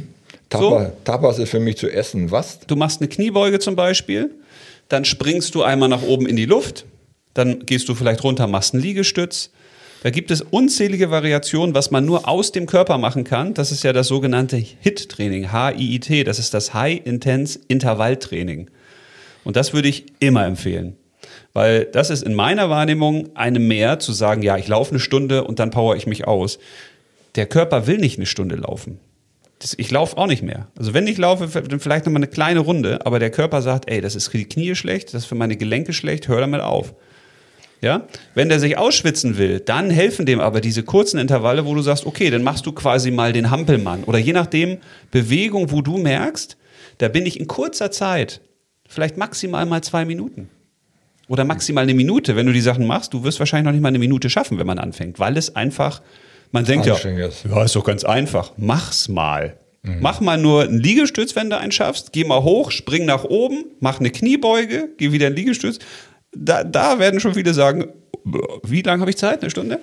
Tapas ist für mich zu essen. Was? Du machst eine Kniebeuge zum Beispiel, dann springst du einmal nach oben in die Luft, dann gehst du vielleicht runter, machst einen Liegestütz. Da gibt es unzählige Variationen, was man nur aus dem Körper machen kann. Das ist ja das sogenannte HIIT-Training, H-I-I-T. Das ist das High-Intense-Intervall-Training. Und das würde ich immer empfehlen. Weil das ist in meiner Wahrnehmung eine mehr, zu sagen, ja, ich laufe eine Stunde und dann power ich mich aus. Der Körper will nicht eine Stunde laufen. Ich laufe auch nicht mehr. Also wenn ich laufe, dann vielleicht nochmal eine kleine Runde, aber der Körper sagt, ey, das ist für die Knie schlecht, das ist für meine Gelenke schlecht, hör damit auf. Ja? Wenn der sich ausschwitzen will, dann helfen dem aber diese kurzen Intervalle, wo du sagst, okay, dann machst du quasi mal den Hampelmann. Oder je nachdem, Bewegung, wo du merkst, da bin ich in kurzer Zeit, vielleicht maximal mal 2 Minuten. Oder maximal eine Minute, wenn du die Sachen machst. Du wirst wahrscheinlich noch nicht mal eine Minute schaffen, wenn man anfängt, weil es einfach, man denkt ja, ist doch ganz einfach. Mach's mal. Mach mal nur einen Liegestütz, wenn du einen schaffst. Geh mal hoch, spring nach oben, mach eine Kniebeuge, geh wieder in den Liegestütz. Da werden schon viele sagen, wie lange habe ich Zeit? Eine Stunde?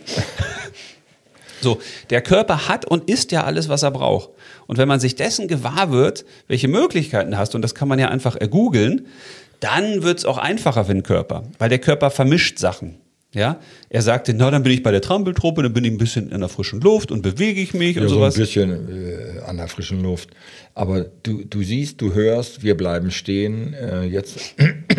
So, der Körper hat und ist ja alles, was er braucht. Und wenn man sich dessen gewahr wird, welche Möglichkeiten hast, und das kann man ja einfach ergoogeln, dann wird es auch einfacher für den Körper, weil der Körper vermischt Sachen. Ja, er sagte, dann bin ich bei der Trampeltruppe, dann bin ich ein bisschen in der frischen Luft und bewege ich mich und sowas. So ein bisschen an der frischen Luft. Aber du siehst, du hörst, wir bleiben stehen. Jetzt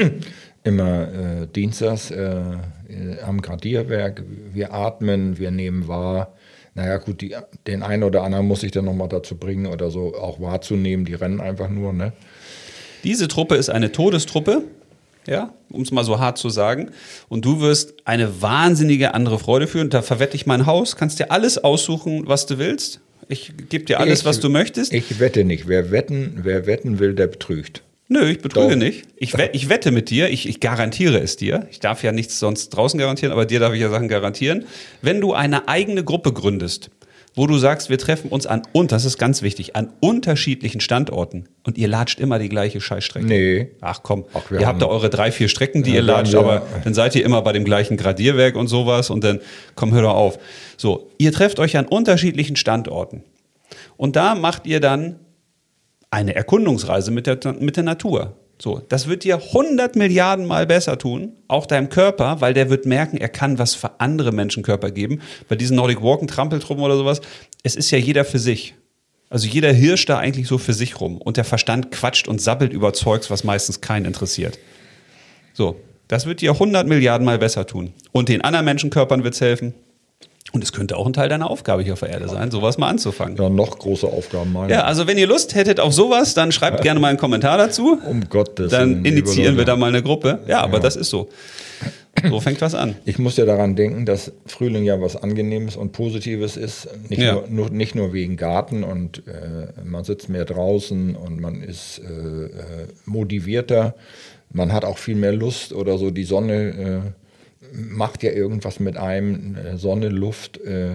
immer dienstags am Gradierwerk. Wir atmen, wir nehmen wahr. Naja gut, den einen oder anderen muss ich dann nochmal dazu bringen oder so auch wahrzunehmen. Die rennen einfach nur, ne? Diese Truppe ist eine Todestruppe. Ja, um es mal so hart zu sagen. Und du wirst eine wahnsinnige andere Freude führen. Da verwette ich mein Haus. Kannst dir alles aussuchen, was du willst. Ich gebe dir alles, was du möchtest. Ich wette nicht. Wer wetten will, der betrügt. Nö, ich betrüge nicht. Ich wette mit dir. Ich garantiere es dir. Ich darf ja nichts sonst draußen garantieren, aber dir darf ich ja Sachen garantieren. Wenn du eine eigene Gruppe gründest, wo du sagst, wir treffen uns und das ist ganz wichtig, an unterschiedlichen Standorten und ihr latscht immer die gleiche Scheißstrecke. Nee. Ach komm, ihr habt da eure 3-4 Strecken, die ihr latscht, aber dann seid ihr immer bei dem gleichen Gradierwerk und sowas und dann, komm, hör doch auf. So, ihr trefft euch an unterschiedlichen Standorten und da macht ihr dann eine Erkundungsreise mit der Natur. So, das wird dir 100 Milliarden Mal besser tun, auch deinem Körper, weil der wird merken, er kann was für andere Menschenkörper geben. Bei diesen Nordic Walken, Trampeltruppen oder sowas, es ist ja jeder für sich. Also jeder hirscht da eigentlich so für sich rum und der Verstand quatscht und sabbelt über Zeugs, was meistens keinen interessiert. So, das wird dir 100 Milliarden Mal besser tun. Und den anderen Menschenkörpern wird es helfen. Und es könnte auch ein Teil deiner Aufgabe hier auf der Erde sein, sowas mal anzufangen. Ja, noch große Aufgaben mal. Ja, also wenn ihr Lust hättet auf sowas, dann schreibt gerne mal einen Kommentar dazu. Um Gottes Willen. Dann initiieren wir da mal eine Gruppe. Ja, aber das ist so. So fängt was an. Ich muss ja daran denken, dass Frühling ja was Angenehmes und Positives ist. Nicht nur wegen Garten und man sitzt mehr draußen und man ist motivierter. Man hat auch viel mehr Lust oder so. Die Sonne macht ja irgendwas mit einem. Sonne, Luft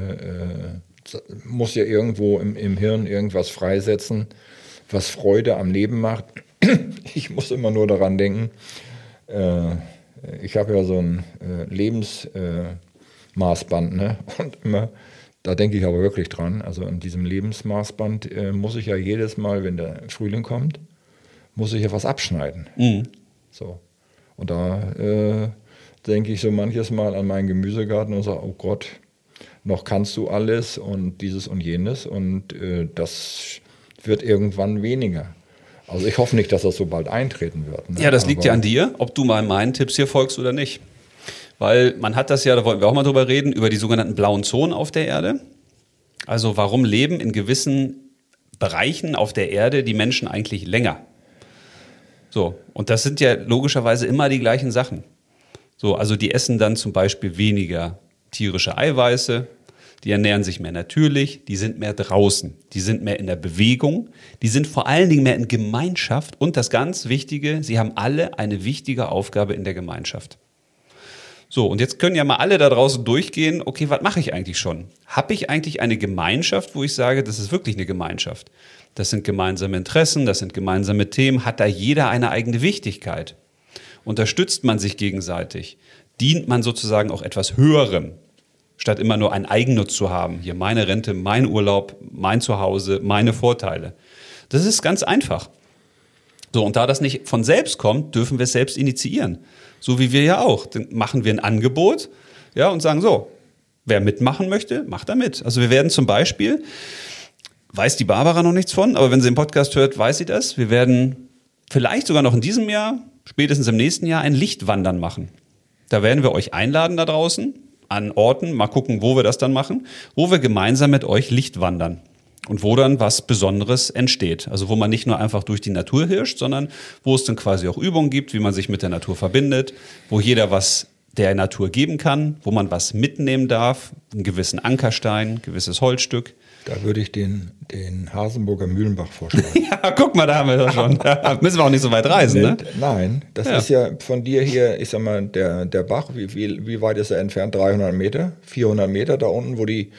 muss ja irgendwo im Hirn irgendwas freisetzen, was Freude am Leben macht. Ich muss immer nur daran denken, ich habe ja so ein Lebensmaßband, ne? Und immer, da denke ich aber wirklich dran. Also in diesem Lebensmaßband muss ich ja jedes Mal, wenn der Frühling kommt, muss ich ja was abschneiden. Mhm. So. Und da denke ich so manches Mal an meinen Gemüsegarten und sage, oh Gott, noch kannst du alles und dieses und jenes und das wird irgendwann weniger. Also ich hoffe nicht, dass das so bald eintreten wird. Ne? Ja, das liegt ja an dir, ob du mal meinen Tipps hier folgst oder nicht. Weil man hat das ja, da wollten wir auch mal drüber reden, über die sogenannten blauen Zonen auf der Erde. Also warum leben in gewissen Bereichen auf der Erde die Menschen eigentlich länger? So, und das sind ja logischerweise immer die gleichen Sachen. So, also die essen dann zum Beispiel weniger tierische Eiweiße, die ernähren sich mehr natürlich, die sind mehr draußen, die sind mehr in der Bewegung, die sind vor allen Dingen mehr in Gemeinschaft und das ganz Wichtige, sie haben alle eine wichtige Aufgabe in der Gemeinschaft. So, und jetzt können ja mal alle da draußen durchgehen, okay, was mache ich eigentlich schon? Habe ich eigentlich eine Gemeinschaft, wo ich sage, das ist wirklich eine Gemeinschaft? Das sind gemeinsame Interessen, das sind gemeinsame Themen, hat da jeder eine eigene Wichtigkeit? Unterstützt man sich gegenseitig? Dient man sozusagen auch etwas Höherem, statt immer nur einen Eigennutz zu haben? Hier meine Rente, mein Urlaub, mein Zuhause, meine Vorteile. Das ist ganz einfach. So, und da das nicht von selbst kommt, dürfen wir es selbst initiieren. So wie wir ja auch. Dann machen wir ein Angebot, ja, und sagen so, wer mitmachen möchte, macht da mit. Also wir werden zum Beispiel, weiß die Barbara noch nichts von, aber wenn sie den Podcast hört, weiß sie das. Wir werden vielleicht sogar noch in diesem Jahr, spätestens im nächsten Jahr, ein Lichtwandern machen. Da werden wir euch einladen da draußen an Orten, mal gucken, wo wir das dann machen, wo wir gemeinsam mit euch Licht wandern und wo dann was Besonderes entsteht. Also wo man nicht nur einfach durch die Natur hirscht, sondern wo es dann quasi auch Übungen gibt, wie man sich mit der Natur verbindet, wo jeder was der Natur geben kann, wo man was mitnehmen darf, einen gewissen Ankerstein, ein gewisses Holzstück. Da würde ich den Hasenburger Mühlenbach vorschlagen. Ja, guck mal, da haben wir das schon. Da müssen wir auch nicht so weit reisen, ne? Nein, das ist ja von dir hier, ich sag mal, der Bach, wie weit ist er entfernt? 300 Meter? 400 Meter da unten, wo die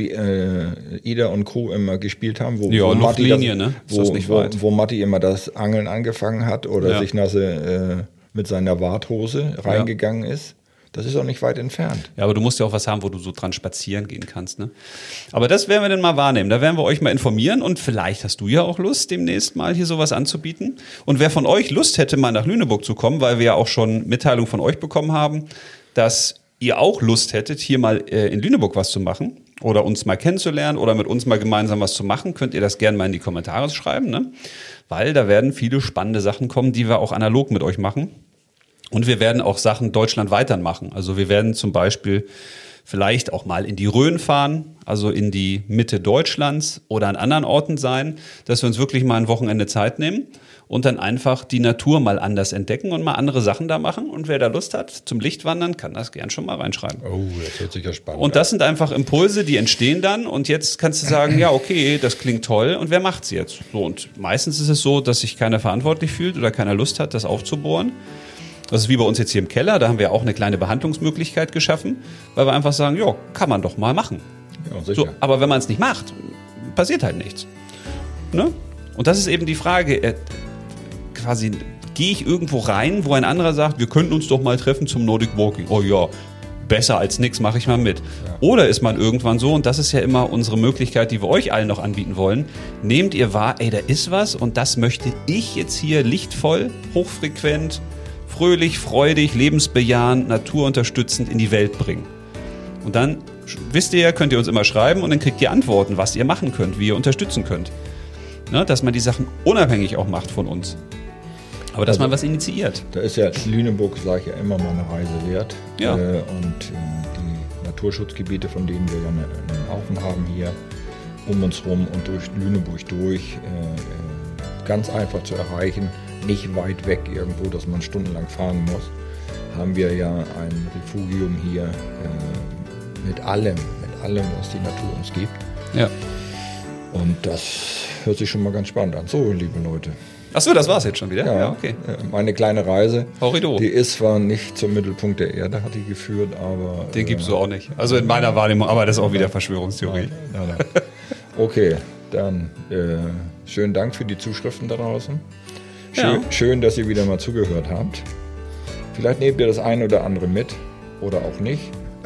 Ida und Crew immer gespielt haben? Ja, Luftlinie, ne? Ist das nicht weit? Wo Matti immer das Angeln angefangen hat oder sich nasse mit seiner Warthose reingegangen ist. Das ist auch nicht weit entfernt. Ja, aber du musst ja auch was haben, wo du so dran spazieren gehen kannst, ne? Aber das werden wir dann mal wahrnehmen. Da werden wir euch mal informieren und vielleicht hast du ja auch Lust, demnächst mal hier sowas anzubieten. Und wer von euch Lust hätte, mal nach Lüneburg zu kommen, weil wir ja auch schon Mitteilung von euch bekommen haben, dass ihr auch Lust hättet, hier mal in Lüneburg was zu machen oder uns mal kennenzulernen oder mit uns mal gemeinsam was zu machen, könnt ihr das gerne mal in die Kommentare schreiben, ne? Weil da werden viele spannende Sachen kommen, die wir auch analog mit euch machen. Und wir werden auch Sachen deutschlandweit dann machen. Also wir werden zum Beispiel vielleicht auch mal in die Rhön fahren, also in die Mitte Deutschlands oder an anderen Orten sein, dass wir uns wirklich mal ein Wochenende Zeit nehmen und dann einfach die Natur mal anders entdecken und mal andere Sachen da machen. Und wer da Lust hat zum Lichtwandern, kann das gern schon mal reinschreiben. Oh, das hört sich ja spannend an. Und das sind einfach Impulse, die entstehen dann. Und jetzt kannst du sagen, ja, okay, das klingt toll. Und wer macht's jetzt? So, und meistens ist es so, dass sich keiner verantwortlich fühlt oder keiner Lust hat, das aufzubohren. Das ist wie bei uns jetzt hier im Keller, da haben wir auch eine kleine Behandlungsmöglichkeit geschaffen, weil wir einfach sagen, ja, kann man doch mal machen. Ja, sicher. So, aber wenn man es nicht macht, passiert halt nichts. Ne? Und das ist eben die Frage, quasi, gehe ich irgendwo rein, wo ein anderer sagt, wir könnten uns doch mal treffen zum Nordic Walking. Oh ja, besser als nix, mache ich mal mit. Ja. Oder ist man irgendwann so, und das ist ja immer unsere Möglichkeit, die wir euch allen noch anbieten wollen, nehmt ihr wahr, ey, da ist was und das möchte ich jetzt hier lichtvoll, hochfrequent, fröhlich, freudig, lebensbejahend, naturunterstützend in die Welt bringen. Und dann, wisst ihr ja, könnt ihr uns immer schreiben und dann kriegt ihr Antworten, was ihr machen könnt, wie ihr unterstützen könnt. Ne, dass man die Sachen unabhängig auch macht von uns. Aber dass man was initiiert. Da ist ja Lüneburg, sage ich ja, immer mal eine Reise wert. Ja. Und die Naturschutzgebiete, von denen wir ja einen Haufen haben hier um uns rum und durch Lüneburg durch, ganz einfach zu erreichen, nicht weit weg irgendwo, dass man stundenlang fahren muss, haben wir ja ein Refugium hier mit allem, was die Natur uns gibt. Ja. Und das hört sich schon mal ganz spannend an. So, liebe Leute. Achso, das war's jetzt schon wieder? Ja, okay. Meine kleine Reise, Horrido. Die ist zwar nicht zum Mittelpunkt der Erde, hat die geführt, aber... Den gibst du auch nicht. Also in meiner Wahrnehmung, aber das ist auch wieder Verschwörungstheorie. Nein. Okay, dann schönen Dank für die Zuschriften da draußen. Schön, dass ihr wieder mal zugehört habt. Vielleicht nehmt ihr das eine oder andere mit oder auch nicht.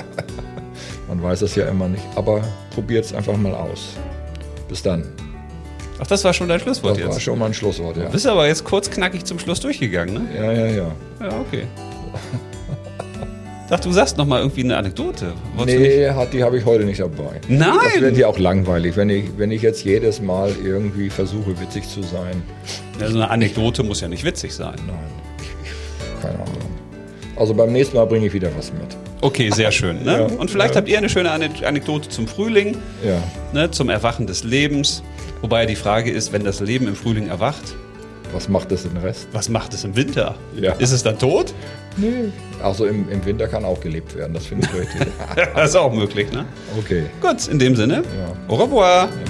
Man weiß es ja immer nicht, aber probiert es einfach mal aus. Bis dann. Ach, das war schon dein Schlusswort jetzt? Das war schon mal ein Schlusswort, ja. Du bist aber jetzt kurz knackig zum Schluss durchgegangen, ne? Ja. Ja, okay. Ich dachte, du sagst noch mal irgendwie eine Anekdote. Nee, die habe ich heute nicht dabei. Nein! Das wird ja auch langweilig, wenn ich jetzt jedes Mal irgendwie versuche, witzig zu sein. Ja, so eine Anekdote muss ja nicht witzig sein. Nein, keine Ahnung. Also beim nächsten Mal bringe ich wieder was mit. Okay, sehr schön. Ne? Ja, und vielleicht habt ihr eine schöne Anekdote zum Frühling, ne, zum Erwachen des Lebens. Wobei die Frage ist, wenn das Leben im Frühling erwacht, was macht es im Rest? Was macht es im Winter? Ja. Ist es dann tot? Nee. Also im Winter kann auch gelebt werden, das finde ich richtig. Das ist auch möglich, ne? Okay. Gut, in dem Sinne, Ja. Au revoir. Ja.